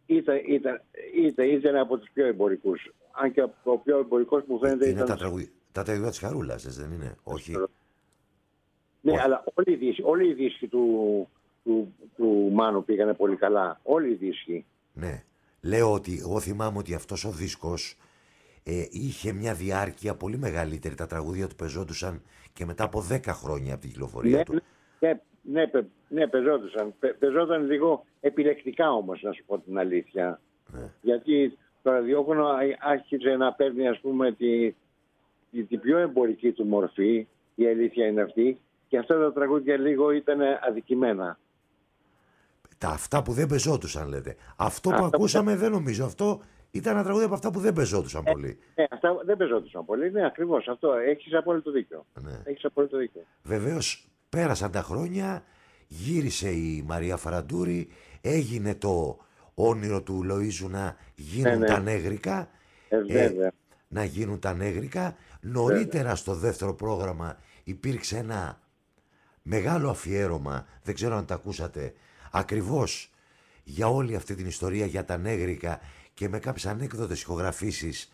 Ήταν από τους πιο εμπορικούς. Αν και ο πιο εμπορικός που φαίνεται είναι ήταν... τα τραγούδια της Χαρούλας, δεν είναι? Όχι. Ναι, αλλά όλοι οι δίσκοι του Μάνου πήγανε πολύ καλά. Όλοι οι δίσκοι. Ναι. Λέω ότι εγώ θυμάμαι ότι αυτός ο δίσκος είχε μια διάρκεια πολύ μεγαλύτερη. Τα τραγούδια του πεζόντουσαν και μετά από 10 χρόνια από την κυκλοφορία του. Ναι, πεζόντουσαν. Πεζόταν λίγο επιλεκτικά όμως, να σου πω την αλήθεια. Ναι. Γιατί το ραδιόφωνο άρχισε να παίρνει, ας πούμε, την πιο εμπορική του μορφή. Η αλήθεια είναι αυτή. Και αυτά τα τραγούδια λίγο ήταν αδικημένα. Αυτά που δεν πεζόντουσαν, λέτε. Αυτό που ακούσαμε δεν νομίζω. Αυτό ήταν ένα τραγούδι από αυτά που δεν πεζόντουσαν πολύ. Αυτά δεν πεζόντουσαν πολύ. Ναι, ακριβώς αυτό. Έχεις απόλυτο δίκιο. Ναι. Βεβαίως πέρασαν τα χρόνια, γύρισε η Μαρία Φαραντούρη, έγινε το όνειρο του Λοΐζου να γίνουν τα νέγρικα. Να γίνουν τα νέγρικα. Νωρίτερα στο δεύτερο πρόγραμμα υπήρξε ένα μεγάλο αφιέρωμα, δεν ξέρω αν τα ακούσατε, ακριβώς για όλη αυτή την ιστορία για τα νέγρικα και με κάποιες ανέκδοτες ηχογραφήσεις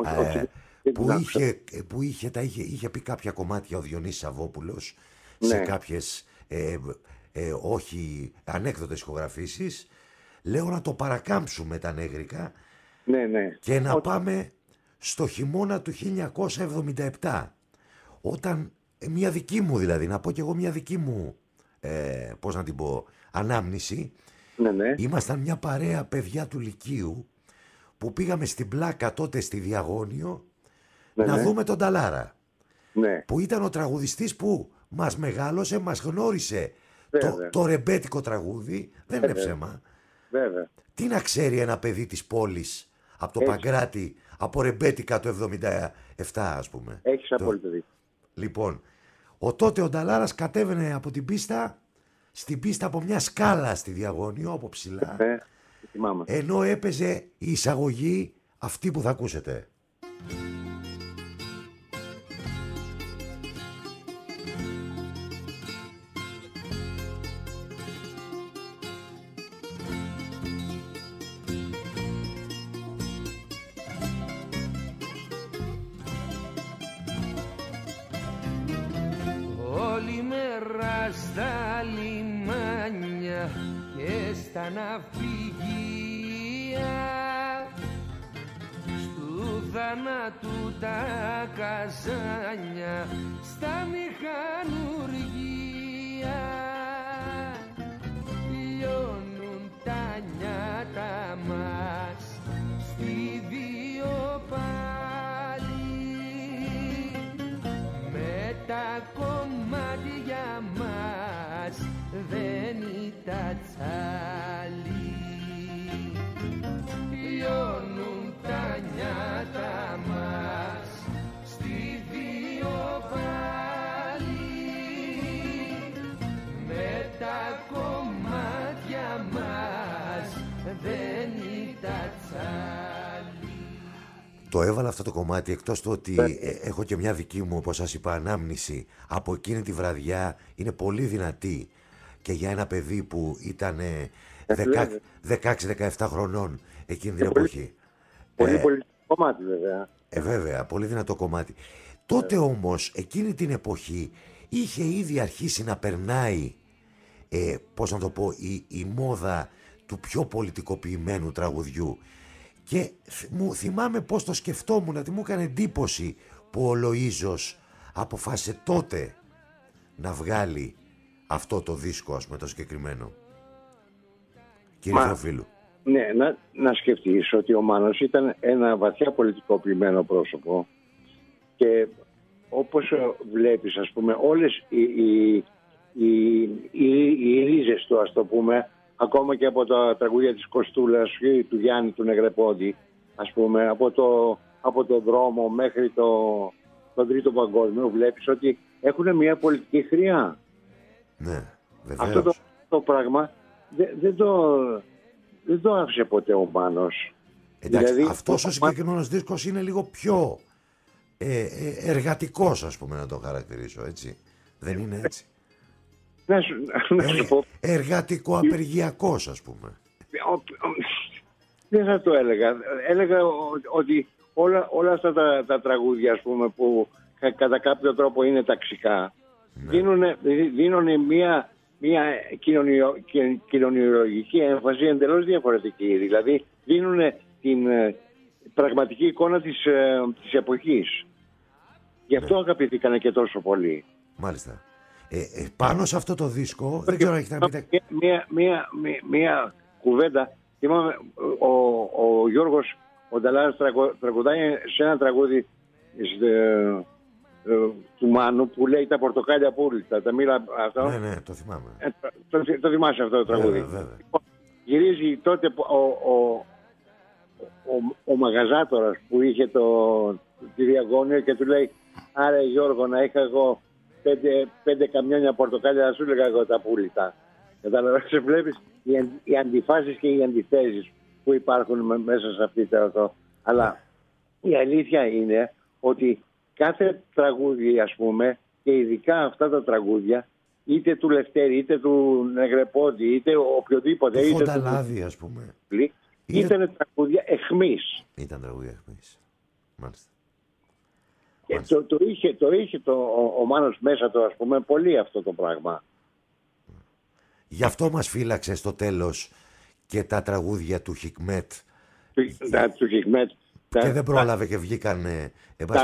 που είχε πει κάποια κομμάτια ο Διονύσης Σαββόπουλος σε κάποιες όχι ανέκδοτες ηχογραφήσεις. Λέω να το παρακάμψουμε τα νέγρικα και να πάμε στο χειμώνα του 1977, όταν μια δική μου, δηλαδή να πω κι εγώ μια δική μου πώς να την πω, ανάμνηση. Ναι. Ήμασταν μια παρέα παιδιά του Λυκείου που πήγαμε στην Πλάκα τότε στη Διαγώνιο να δούμε τον Ταλάρα. Ναι. Που ήταν ο τραγουδιστής που μας μεγάλωσε, μας γνώρισε το ρεμπέτικο τραγούδι. Δεν είναι ψέμα. Βέβαια. Τι να ξέρει ένα παιδί της πόλης από το Παγκράτη, από ρεμπέτικα το 77, ας πούμε. Έχεις απόλυτο δίκιο. Λοιπόν, τότε ο Νταλάρας κατέβαινε από την πίστα, στην πίστα από μια σκάλα στη Διαγώνιο, από ψηλά, ενώ έπαιζε η εισαγωγή αυτή που θα ακούσετε. Στα λιμάνια και στα ναυπηγεία, στου θανάτου τα καζάνια, στα μηχανουργία, λιώνουν τα νιάτα μας στη βιοπάλη, με τα κομμάτια μας δεν ήταν τσάλι, λιώνουν τα νιάτα μας στη βιοπάλη, με τα κομμάτια μας δεν ήταν τσάλι. Το έβαλα αυτό το κομμάτι εκτός του ότι έχω και μια δική μου, όπως σας είπα, ανάμνηση από εκείνη τη βραδιά. Είναι πολύ δυνατή και για ένα παιδί που ήταν 16-17 χρονών εκείνη την εποχή. Πολύ κομμάτι βέβαια. Βέβαια, πολύ δυνατό κομμάτι. Τότε όμως, εκείνη την εποχή, είχε ήδη αρχίσει να περνάει, πώς να το πω, η μόδα του πιο πολιτικοποιημένου τραγουδιού. Και θυμάμαι πως το σκεφτόμουν, ότι μου έκανε εντύπωση που ο Λοΐζος αποφάσισε τότε να βγάλει αυτό το δίσκο, ας πούμε, το συγκεκριμένο. Κύριε Θεοφίλου. Ναι, να σκεφτείς ότι ο Μάνος ήταν ένα βαθιά πολιτικοποιημένο πρόσωπο και όπως βλέπεις, ας πούμε, όλες οι ρίζες του, ας το πούμε, ακόμα και από τα τραγούδια της Κοστούλας ή του Γιάννη του Νεγρεπόντη, ας πούμε, από τον δρόμο μέχρι τον Τρίτο Παγκόσμιο, βλέπεις ότι έχουν μια πολιτική χρειά. Ναι, βεβαίως. Αυτό το πράγμα δεν το άφησε ποτέ ο Μάνος. Εντάξει, δηλαδή, αυτός ο συγκεκριμένος δίσκος είναι λίγο πιο εργατικός, ας πούμε, να το χαρακτηρίσω, έτσι. Δεν είναι έτσι? Να σου πω. Εργατικό-απεργιακός, ας πούμε. Δεν θα το έλεγα. Έλεγα ότι όλα αυτά τα τραγούδια, ας πούμε, που κατά κάποιο τρόπο είναι ταξικά, δίνουν μια κοινωνιολογική έμφαση εντελώς διαφορετική. Δηλαδή δίνουν την πραγματική εικόνα της εποχής. Γι' αυτό αγαπηθήκανε και τόσο πολύ. Μάλιστα. Πάνω σε αυτό το δίσκο, δεν ξέρω αν έχετε να πείτε. Μια κουβέντα. Θυμάμαι, ο Γιώργος ο Νταλάρας τραγουδάει σε ένα τραγούδι του Μάνου που λέει «Τα πορτοκάλια πούλητα». Τα μοίρα αυτό. Ναι, το θυμάμαι. Το θυμάσαι αυτό το τραγούδι. Βέβαια. Γυρίζει τότε ο μαγαζάτορας που είχε τη Διαγώνιο και του λέει «Άρα Γιώργο, να είχα εγώ 5 καμιόνια πορτοκάλια, να σου έλεγα εγώ τα πούλητα». Καταλαβαίνεις, βλέπεις οι αντιφάσεις και οι αντιθέσεις που υπάρχουν μέσα σε αυτή το. Αλλά η αλήθεια είναι ότι κάθε τραγούδι, ας πούμε, και ειδικά αυτά τα τραγούδια, είτε του Λευτέρη, είτε του Νεγρεπόντη, είτε οποιοδήποτε. Του Φονταλάδη, ας πούμε. Ήταν τραγούδια εχμής. Ήταν τραγούδια εχμής. Μάλιστα. Και το είχε ο Μάνος μέσα του, ας πούμε, πολύ αυτό το πράγμα. Γι' αυτό μας φύλαξε στο τέλος και τα τραγούδια του Χικμέτ. Του Χικμέτ. Και δεν πρόλαβε και βγήκαν.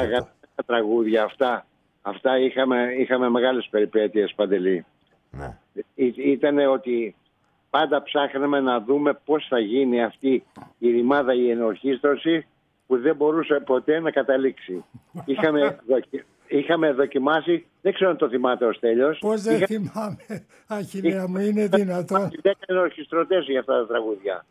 Τα τραγούδια αυτά είχαμε μεγάλες περιπέτειες, Παντελή. Ναι. ήταν ότι πάντα ψάχναμε να δούμε πώς θα γίνει αυτή η ρημάδα, η ενορχήστρωση που δεν μπορούσε ποτέ να καταλήξει. Είχαμε δοκιμάσει, δεν ξέρω αν το θυμάται ο Στέλιος. Πώς δεν θυμάμαι, Αχιλλέα μου, είναι δυνατόν. 10 ενορχιστρωτές για αυτά τα τραγούδια.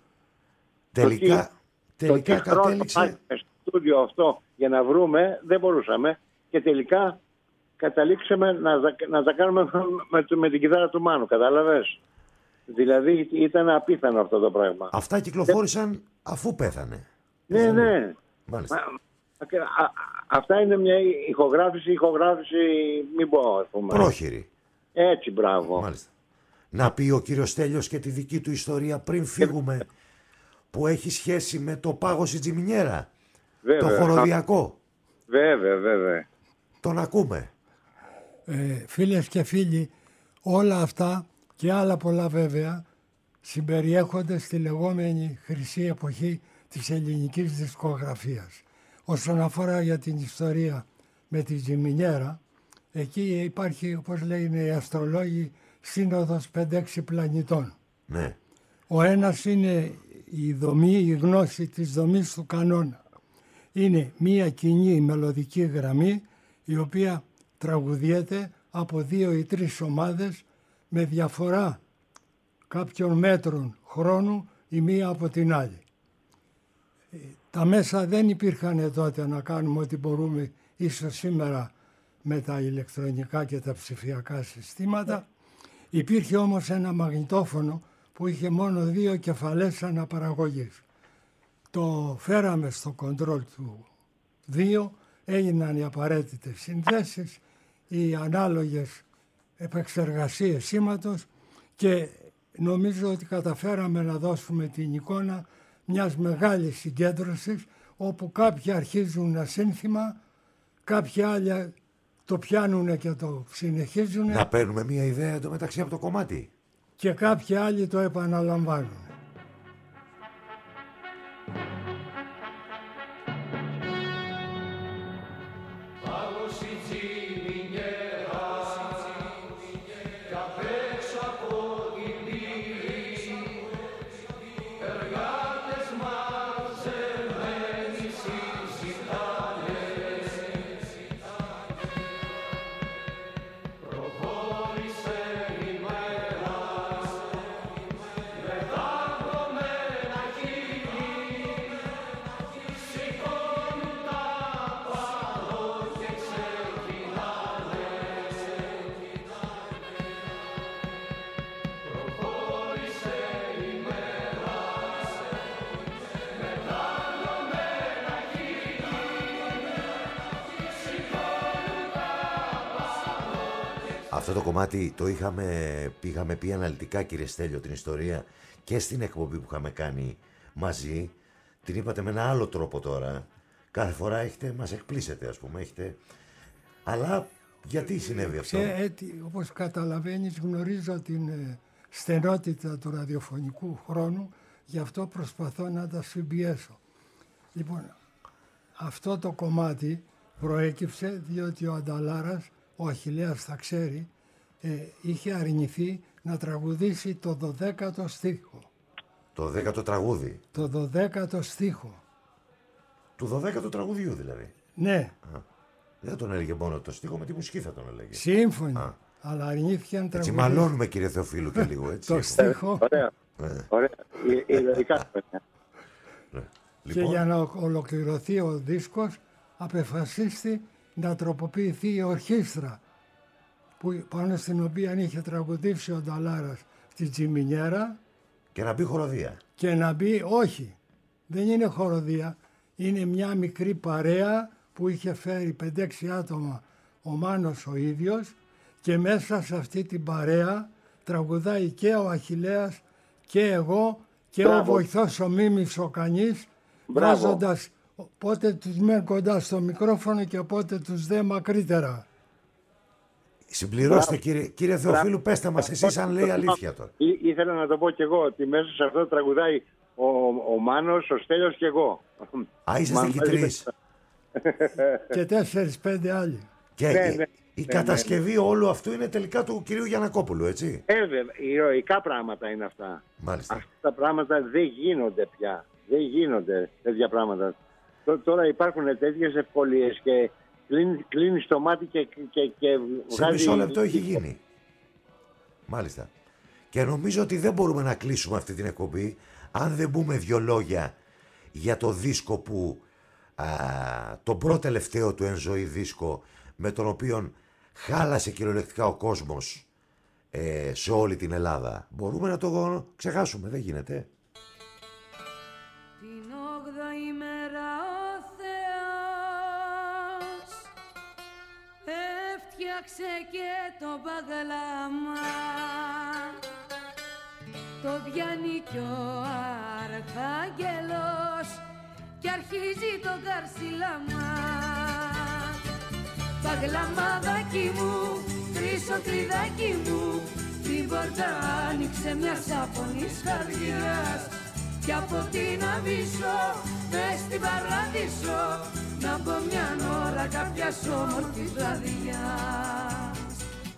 Τελικά κατέληξε. Στο στούντιο αυτό για να βρούμε, δεν μπορούσαμε και τελικά καταλήξαμε να τα κάνουμε με την κιθάρα του Μάνου, κατάλαβες. Δηλαδή ήταν απίθανο αυτό το πράγμα. Αυτά κυκλοφόρησαν αφού πέθανε. Ναι. Μάλιστα. Αυτά είναι μια ηχογράφηση, μην πω, ας πούμε. Πρόχειρη. Έτσι, μπράβο. Μάλιστα. Να πει ο κύριος Στέλιος και τη δική του ιστορία πριν φύγουμε, που έχει σχέση με το πάγος η Τζιμινιέρα. Βέβαια. Το χοροδιακό. Βέβαια. Τον ακούμε. Φίλες και φίλοι, όλα αυτά και άλλα πολλά βέβαια συμπεριέχονται στη λεγόμενη χρυσή εποχή της ελληνικής δισκογραφίας. Όσον αφορά για την ιστορία με τη Τζιμινιέρα, εκεί υπάρχει, όπως λένε οι αστρολόγοι, σύνοδος 5-6 πλανητών. Ναι. Ο ένας είναι η γνώση της δομής του κανόνα. Είναι μία κοινή μελωδική γραμμή η οποία τραγουδιέται από 2 ή 3 ομάδες με διαφορά κάποιων μέτρων χρόνου η μία από την άλλη. Τα μέσα δεν υπήρχαν τότε να κάνουμε ό,τι μπορούμε ίσως σήμερα με τα ηλεκτρονικά και τα ψηφιακά συστήματα. Υπήρχε όμως ένα μαγνητόφωνο που είχε μόνο 2 κεφαλές αναπαραγωγής. Το φέραμε στο κοντρόλ του 2, έγιναν οι απαραίτητες συνδέσεις, οι ανάλογες επεξεργασίες σήματος και νομίζω ότι καταφέραμε να δώσουμε την εικόνα μιας μεγάλης συγκέντρωσης όπου κάποιοι αρχίζουν ένα σύνθημα, κάποιοι άλλοι το πιάνουν και το συνεχίζουν. Να παίρνουμε μια ιδέα εντωμεταξύ από το κομμάτι. Και κάποιοι άλλοι το επαναλαμβάνουν. Αυτό το κομμάτι το είχαμε πει αναλυτικά, κύριε Στέλιο, την ιστορία και στην εκπομπή που είχαμε κάνει μαζί. Την είπατε με ένα άλλο τρόπο τώρα. Κάθε φορά μας εκπλήσετε, ας πούμε. Αλλά γιατί συνέβη αυτό? Όπως καταλαβαίνεις, γνωρίζω την στενότητα του ραδιοφωνικού χρόνου, γι' αυτό προσπαθώ να τα συμπιέσω. Λοιπόν, αυτό το κομμάτι προέκυψε διότι ο Ανταλάρας, ο Αχιλλέας θα ξέρει, είχε αρνηθεί να τραγουδήσει το 12ο στίχο. Το 10ο τραγούδι. Το 12ο στίχο. Του 12ου τραγουδιού δηλαδή. Ναι. Δεν τον έλεγε μόνο το στίχο, με τη μουσική θα τον έλεγε. Σύμφωνοι. Αλλά αρνήθηκε να τραγουδήσει. Έτσι μαλώνουμε, κύριε Θεοφίλου, και λίγο έτσι. Το στίχο. Ωραία. Ιδανικά. Και για να ολοκληρωθεί ο δίσκος απεφασίστη να τροποποιηθεί η ορχήστρα πάνω στην οποία είχε τραγουδήσει ο Νταλάρας στη Τζιμινιέρα. Και να μπει χοροδία. Και να μπει, όχι, δεν είναι χοροδία, είναι μια μικρή παρέα που είχε φέρει 5-6 άτομα ο Μάνος ο ίδιος και μέσα σε αυτή την παρέα τραγουδάει και ο Αχιλλέας και εγώ και ο βοηθός ο Μίμης ο Κανής, βάζοντας πότε τους μεν κοντά στο μικρόφωνο και πότε τους δε μακρύτερα. Συμπληρώστε, κύριε Θεοφίλου, πέστε μας εσείς αν λέει αλήθεια τώρα. Ήθελα να το πω κι εγώ, ότι μέσα σε αυτό τραγουδάει ο Μάνος, ο Στέλιος και εγώ. Α, είσαστε και 3. Και 4-5 άλλοι. Και Η κατασκευή όλου αυτού είναι τελικά του κυρίου Γιαννακόπουλου, έτσι. Βέβαια, ηρωικά πράγματα είναι αυτά. Μάλιστα. Αυτά τα πράγματα δεν γίνονται πια. Δεν γίνονται τέτοια πράγματα. Τώρα υπάρχουν τέτοιες ευκολίες και κλείνει το μάτι και σε μισό λεπτό έχει γίνει. Μάλιστα. Και νομίζω ότι δεν μπορούμε να κλείσουμε αυτή την εκπομπή αν δεν πούμε 2 λόγια για το δίσκο που τον πρώτο τελευταίο του εν ζωή δίσκο, με τον οποίο χάλασε κυριολεκτικά ο κόσμος σε όλη την Ελλάδα. Μπορούμε να το ξεχάσουμε, δεν γίνεται. Την 8η μέρα ο Θεός έφτιαξε και το παγλάμα, το πιάνει κι ο Αρχάγγελος κι αρχίζει το καρσιλάμα. Παγλαμαδάκι μου, χρυσοκλειδάκι μου, την πόρτα άνοιξε μιας απονής καρδιάς κι από την Αβύσσο μες στην Παράδεισο να μπω μια ώρα κάποιας όμορφης βραδιάς.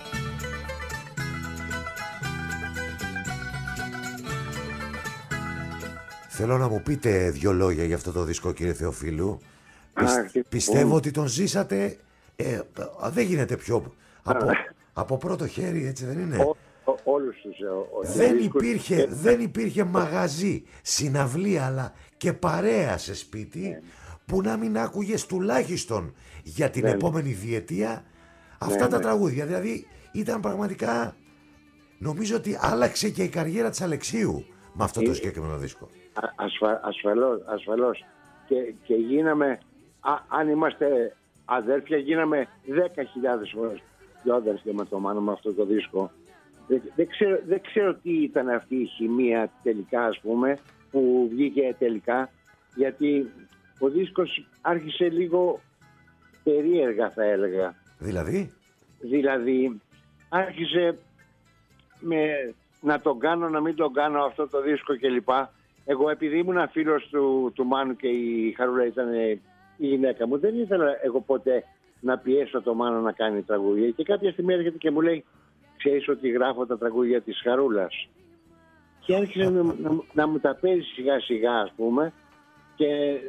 Θέλω να μου πείτε 2 λόγια για αυτό το δίσκο, κύριε Θεοφίλου. Πιστεύω ότι τον ζήσατε, δεν γίνεται πιο από πρώτο χέρι, έτσι δεν είναι? Όλους τους δεν υπήρχε μαγαζί, συναυλία αλλά και παρέα σε σπίτι που να μην άκουγες τουλάχιστον για την επόμενη διετία αυτά τα τραγούδια. Δηλαδή ήταν πραγματικά, νομίζω ότι άλλαξε και η καριέρα της Αλεξίου με αυτό το συγκεκριμένο δίσκο. Ασφαλώς. Και γίναμε, αν είμαστε αδέρφια, γίναμε 10.000 φορές πιο αδέρφια με το Μάνο με αυτό το δίσκο. Δεν ξέρω τι ήταν αυτή η χημεία τελικά, ας πούμε, που βγήκε τελικά, γιατί ο δίσκος άρχισε λίγο περίεργα, θα έλεγα. Δηλαδή άρχισε να τον κάνω, να μην τον κάνω αυτό το δίσκο κλπ. Εγώ, επειδή ήμουν φίλος του Μάνου και η Χαρούλα ήταν η γυναίκα μου, δεν ήθελα εγώ ποτέ να πιέσω το Μάνο να κάνει τραγούδια. Και κάποια στιγμή έρχεται και μου λέει, ξέρεις ότι γράφω τα τραγούδια της Χαρούλας? Και άρχισε να μου τα παίζει σιγά σιγά, ας πούμε, και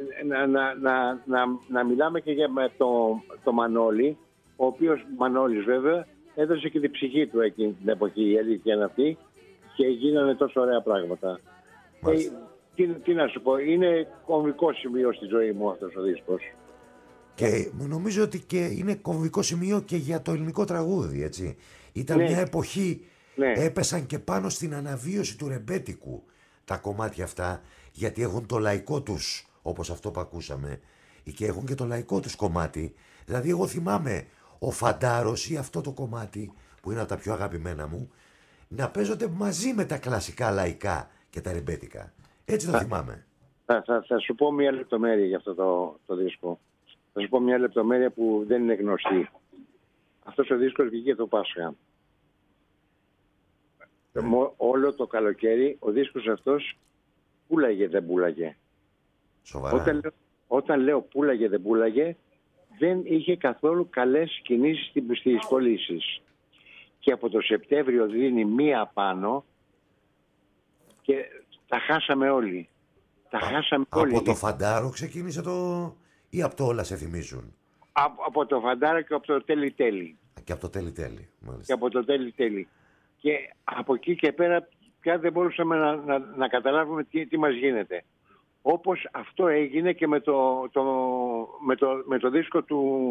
να μιλάμε και για το Μανώλη, ο οποίος Μανώλης βέβαια έδωσε και την ψυχή του εκείνη την εποχή, η αλήθεια είναι αυτή, και γίνανε τόσο ωραία πράγματα. Τι να σου πω, είναι κομβικό σημείο στη ζωή μου αυτός ο δίσκος. Και νομίζω ότι και είναι κομβικό σημείο και για το ελληνικό τραγούδι, έτσι. Ήταν μια εποχή, έπεσαν και πάνω στην αναβίωση του ρεμπέτικου τα κομμάτια αυτά, γιατί έχουν το λαϊκό τους, όπως αυτό που ακούσαμε, και έχουν και το λαϊκό τους κομμάτι. Δηλαδή εγώ θυμάμαι ο Φαντάρος ή αυτό το κομμάτι, που είναι από τα πιο αγαπημένα μου, να παίζονται μαζί με τα κλασικά λαϊκά και τα ρεμπέτικα. Έτσι το θυμάμαι. Θα σου πω μια λεπτομέρεια για αυτό το δίσκο. Θα σου πω μια λεπτομέρεια που δεν είναι γνωστή. Αυτός ο δίσκος βγήκε το Πάσχα. Όλο το καλοκαίρι ο δίσκος αυτός πούλαγε δεν πούλαγε. Σοβαρά. Όταν λέω πούλαγε δεν πούλαγε, δεν είχε καθόλου καλές κινήσεις στις πωλήσεις. Και από το Σεπτέμβριο δίνει μία πάνω και τα χάσαμε όλοι. Από το Φαντάρο ξεκίνησε ή από το Όλα σε θυμίζουν? Από το Φαντάρο και από το Τέλει-Τέλει. Και από το Τέλει-Τέλει, μάλιστα. Και από το Τέλει-Τέλει. Και από εκεί και πέρα πια δεν μπορούσαμε να καταλάβουμε τι μας γίνεται. Όπως αυτό έγινε και με το δίσκο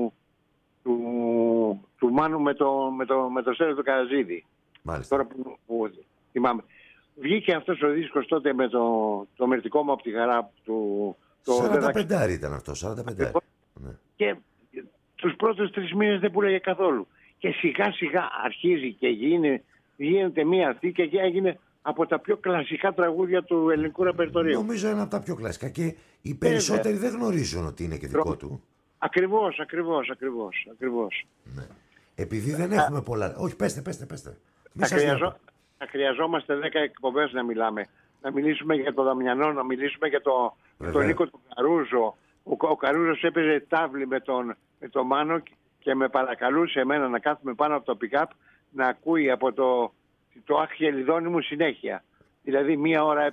του Μάνου με το Στέλιο του Καραζίδη. Μάλιστα. Τώρα που θυμάμαι. Βγήκε αυτός ο δίσκος τότε με το μερτικό μου από τη χαρά του... 45 ήταν αυτό, 45. Ναι. Και τους πρώτους 3 μήνες δεν πουλάγε καθόλου. Και σιγά σιγά αρχίζει και γίνεται μία αυτή και έγινε από τα πιο κλασικά τραγούδια του ελληνικού ρεπερτορίου. Νομίζω ένα από τα πιο κλασικά και οι περισσότεροι δεν γνωρίζουν ότι είναι και δικό του. Ακριβώς. Ναι. Επειδή δεν έχουμε πολλά... Όχι, πέστε. Θα χρειαζόμαστε 10 εκπομπές να μιλάμε. Να μιλήσουμε για τον Δαμιανό, να μιλήσουμε για τον Νίκο του Καρούζο. Ο Καρούζος έπαιζε τάβλη με τον Μάνο και με παρακαλούσε εμένα να κάθομαι πάνω από το pick-up να ακούει από το Αχ Χελιδόνι μου συνέχεια. Δηλαδή 1 ώρα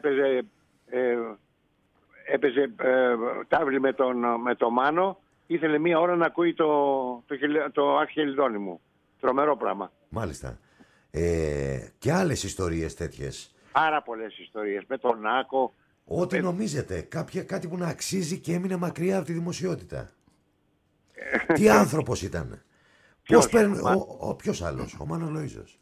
έπαιζε τάβλη με το Μάνο, ήθελε 1 ώρα να ακούει το Αχ Χελιδόνι μου. Τρομερό πράγμα. Μάλιστα. Και άλλες ιστορίες τέτοιες. Πάρα πολλές ιστορίες με τον Άκο. Ό,τι νομίζετε, κάτι που να αξίζει και έμεινε μακριά από τη δημοσιότητα. Τι άνθρωπος ήταν. Ποιος άλλος, ο Μάνος Λοΐζος.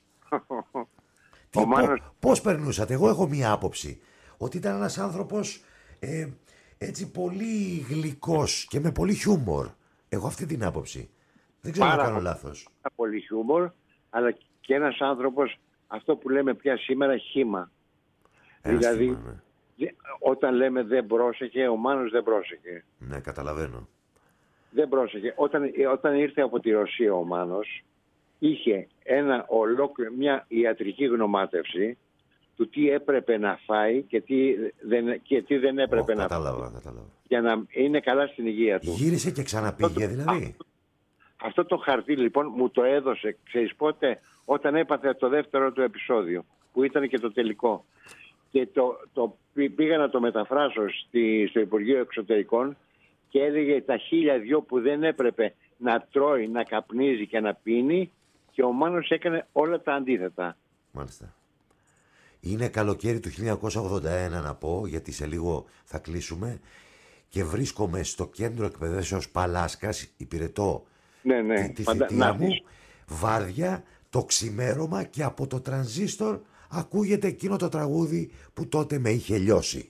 Πώς περνούσατε? Εγώ έχω μία άποψη, ότι ήταν ένας άνθρωπος έτσι πολύ γλυκός και με πολύ χιούμορ. Έχω αυτή την άποψη. Δεν ξέρω να κάνω λάθος. Πολύ χιούμορ, αλλά και ένας άνθρωπος, αυτό που λέμε πια σήμερα, χύμα. Δηλαδή, όταν λέμε δεν πρόσεχε, ο Μάνος δεν πρόσεχε. Ναι, καταλαβαίνω. Δεν πρόσεχε. Όταν ήρθε από τη Ρωσία ο Μάνος, είχε μια ιατρική γνωμάτευση του τι έπρεπε να φάει και τι δεν έπρεπε να φάει. Κατάλαβα. Για να είναι καλά στην υγεία του. Γύρισε και ξαναπήγε δηλαδή. Αυτό το χαρτί λοιπόν μου το έδωσε, ξέρεις πότε, όταν έπαθε το δεύτερο του επεισόδιο, που ήταν και το τελικό. Και πήγα να το μεταφράσω στο Υπουργείο Εξωτερικών και έλεγε τα 1002 που δεν έπρεπε να τρώει, να καπνίζει και να πίνει, και ο Μάνος έκανε όλα τα αντίθετα. Μάλιστα. Είναι καλοκαίρι του 1981 να πω, γιατί σε λίγο θα κλείσουμε, και βρίσκομαι στο κέντρο εκπαιδεύσεως Παλάσκας, υπηρετώ τη θητεία μου, βάρδια, το ξημέρωμα, και από το τρανζίστορ ακούγεται εκείνο το τραγούδι που τότε με είχε λιώσει.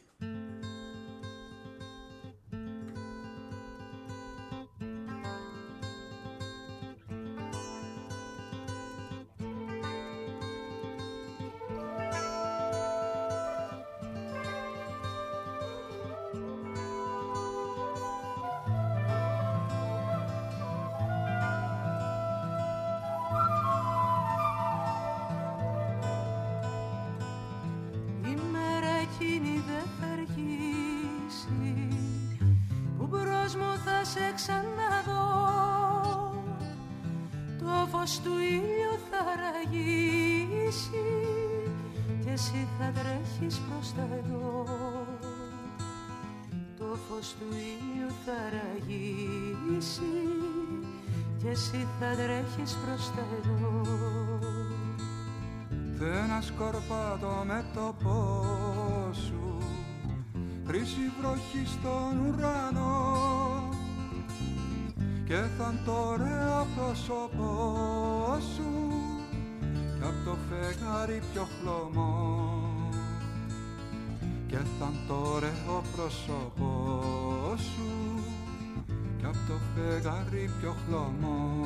Ένα σκορπάτο με το πός σου, χρυσή βροχή στον ουρανό, και θα είναι το ωραίο πρόσωπό σου κι απ' το φεγγάρι πιο χλωμό, και θα είναι το ωραίο πρόσωπό σου κι απ' το φεγγάρι πιο χλωμό.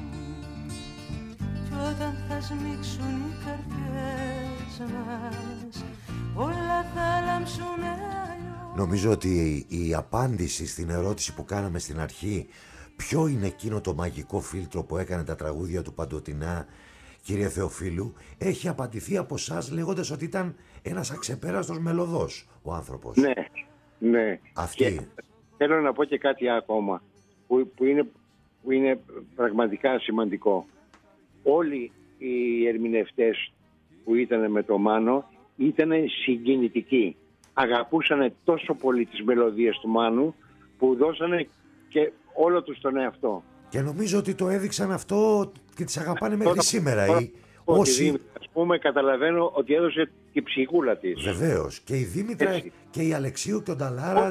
Κι όταν θα σμίξουν οι καρδιές μας, όλα θα λάμψουν αλλιώς. Νομίζω ότι η απάντηση στην ερώτηση που κάναμε στην αρχή, ποιο είναι εκείνο το μαγικό φίλτρο που έκανε τα τραγούδια του παντοτινά, κύριε Θεοφίλου, έχει απαντηθεί από εσάς λέγοντας ότι ήταν ένας αξεπέραστος μελωδός ο άνθρωπος. Ναι. Αυτή. Θέλω να πω και κάτι ακόμα που είναι πραγματικά σημαντικό. Όλοι οι ερμηνευτές που ήταν με το Μάνο ήταν συγκινητικοί. Αγαπούσαν τόσο πολύ τις μελωδίες του Μάνου που δώσανε και όλο τους τον εαυτό. Και νομίζω ότι το έδειξαν αυτό και τις αγαπάνε μέχρι σήμερα. Όσοι... Ας πούμε, καταλαβαίνω ότι έδωσε την ψυχούλα της. Βεβαίως. Και η Δήμητρα έτσι. Και η Αλεξίου και ο Νταλάρας.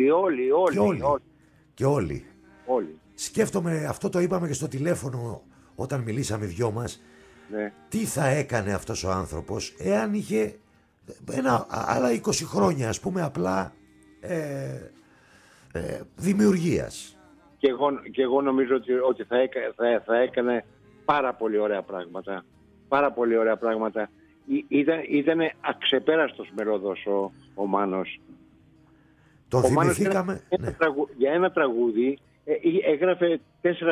Όλοι. Σκέφτομαι, αυτό το είπαμε και στο τηλέφωνο όταν μιλήσαμε δυο μας. Ναι. Τι θα έκανε αυτός ο άνθρωπος εάν είχε άλλα 20 χρόνια, ας πούμε, απλά δημιουργίας. Και εγώ νομίζω ότι θα έκανε πάρα πολύ ωραία πράγματα. Πάρα πολύ ωραία πράγματα. Ήταν αξεπέραστος μελωδός ο Μάνος. Το θυμηθήκαμε. Για ένα τραγούδι έγραφε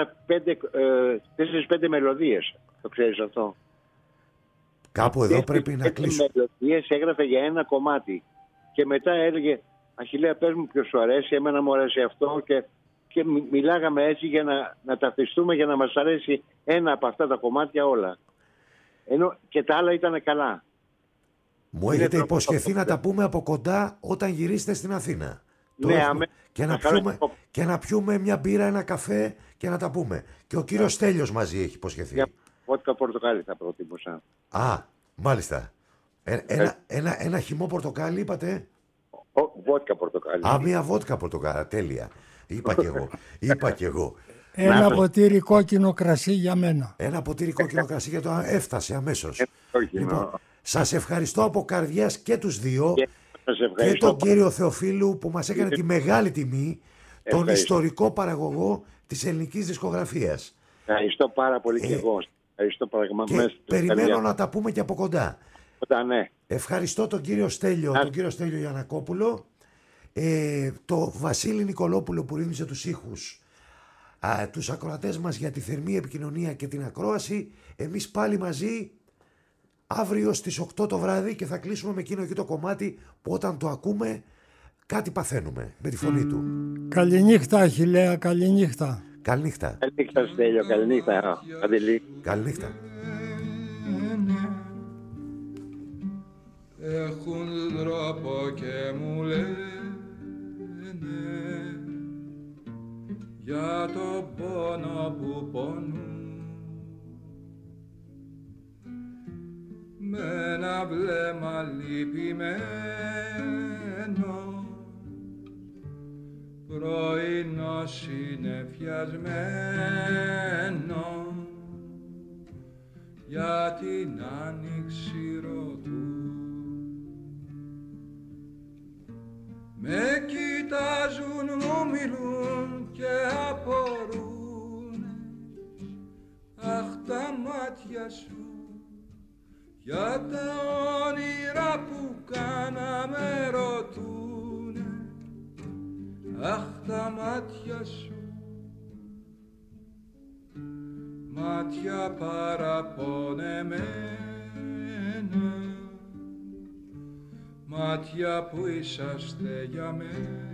4-5 μελωδίες. Το ξέρεις αυτό? Κάπου εδώ πρέπει να κλείσουμε. Μελωδίες έγραφε για ένα κομμάτι. Και μετά έλεγε, Αχιλλέα, πες μου ποιο σου αρέσει, εμένα μου αρέσει αυτό, και μιλάγαμε έτσι για να ταυτιστούμε, για να μας αρέσει ένα από αυτά τα κομμάτια όλα. Ενώ και τα άλλα ήταν καλά. Μου έχετε υποσχεθεί να τα πούμε από κοντά όταν γυρίσετε στην Αθήνα. Ναι, και να πιούμε μια μπύρα, ένα καφέ και να τα πούμε. Και ο κύριος Στέλιος μαζί έχει υποσχεθεί. Για βότκα πορτοκάλι θα προτιμούσα. Α, μάλιστα. Ένα χυμό πορτοκάλι είπατε. Βότκα πορτοκάλι. Α, μια βότκα πορτοκάλι. Τέλεια. Είπα κι εγώ. Ένα ποτήρι κόκκινο κρασί για μένα. Ένα ποτήρι κόκκινο κρασί για το έφτασε αμέσως. Λοιπόν, σας ευχαριστώ από καρδιάς και τους δύο και τον κύριο Θεοφίλου που μας έκανε τη μεγάλη τιμή, τον ιστορικό παραγωγό της ελληνικής δισκογραφίας. Ευχαριστώ πάρα πολύ και εγώ. Και περιμένω να τα πούμε και από κοντά. Ναι. Ευχαριστώ τον κύριο Στέλιο, Γιαννακόπουλο, το Βασίλη Νικολόπουλο που ρύθμισε τους ήχους, τους ακροατές μας για τη θερμή επικοινωνία και την ακρόαση. Εμείς πάλι μαζί αύριο στις 8 το βράδυ και θα κλείσουμε με εκείνο εκεί το κομμάτι που όταν το ακούμε κάτι παθαίνουμε με τη φωνή του. Καληνύχτα Αχιλλέα, καληνύχτα. Καληνύχτα. Καληνύχτα Στέλιο, καληνύχτα Παντελή. Καληνύχτα. Έχουν τρόπο και μου λένε για το πόνο που πονούν με ένα βλέμμα λυπημένο, πρωινό συννεφιασμένο, για την άνοιξη ρωτούν. Με κοιτάζουν, μου μιλούν και απορούν, αχ τα μάτια σου για τα όνειρα που κάναμε ρωτούν, αχ τα μάτια σου, μάτια παραπονεμένα, μάτια που είσαστε για μένα,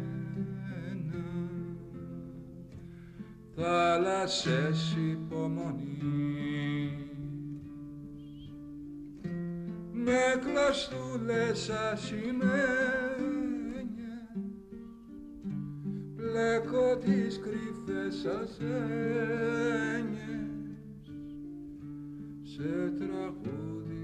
θάλασσες υπομονής, με κλωστούλες ασημένιες, πλέκω τις κρυφές ασένιες σε τραγούδι.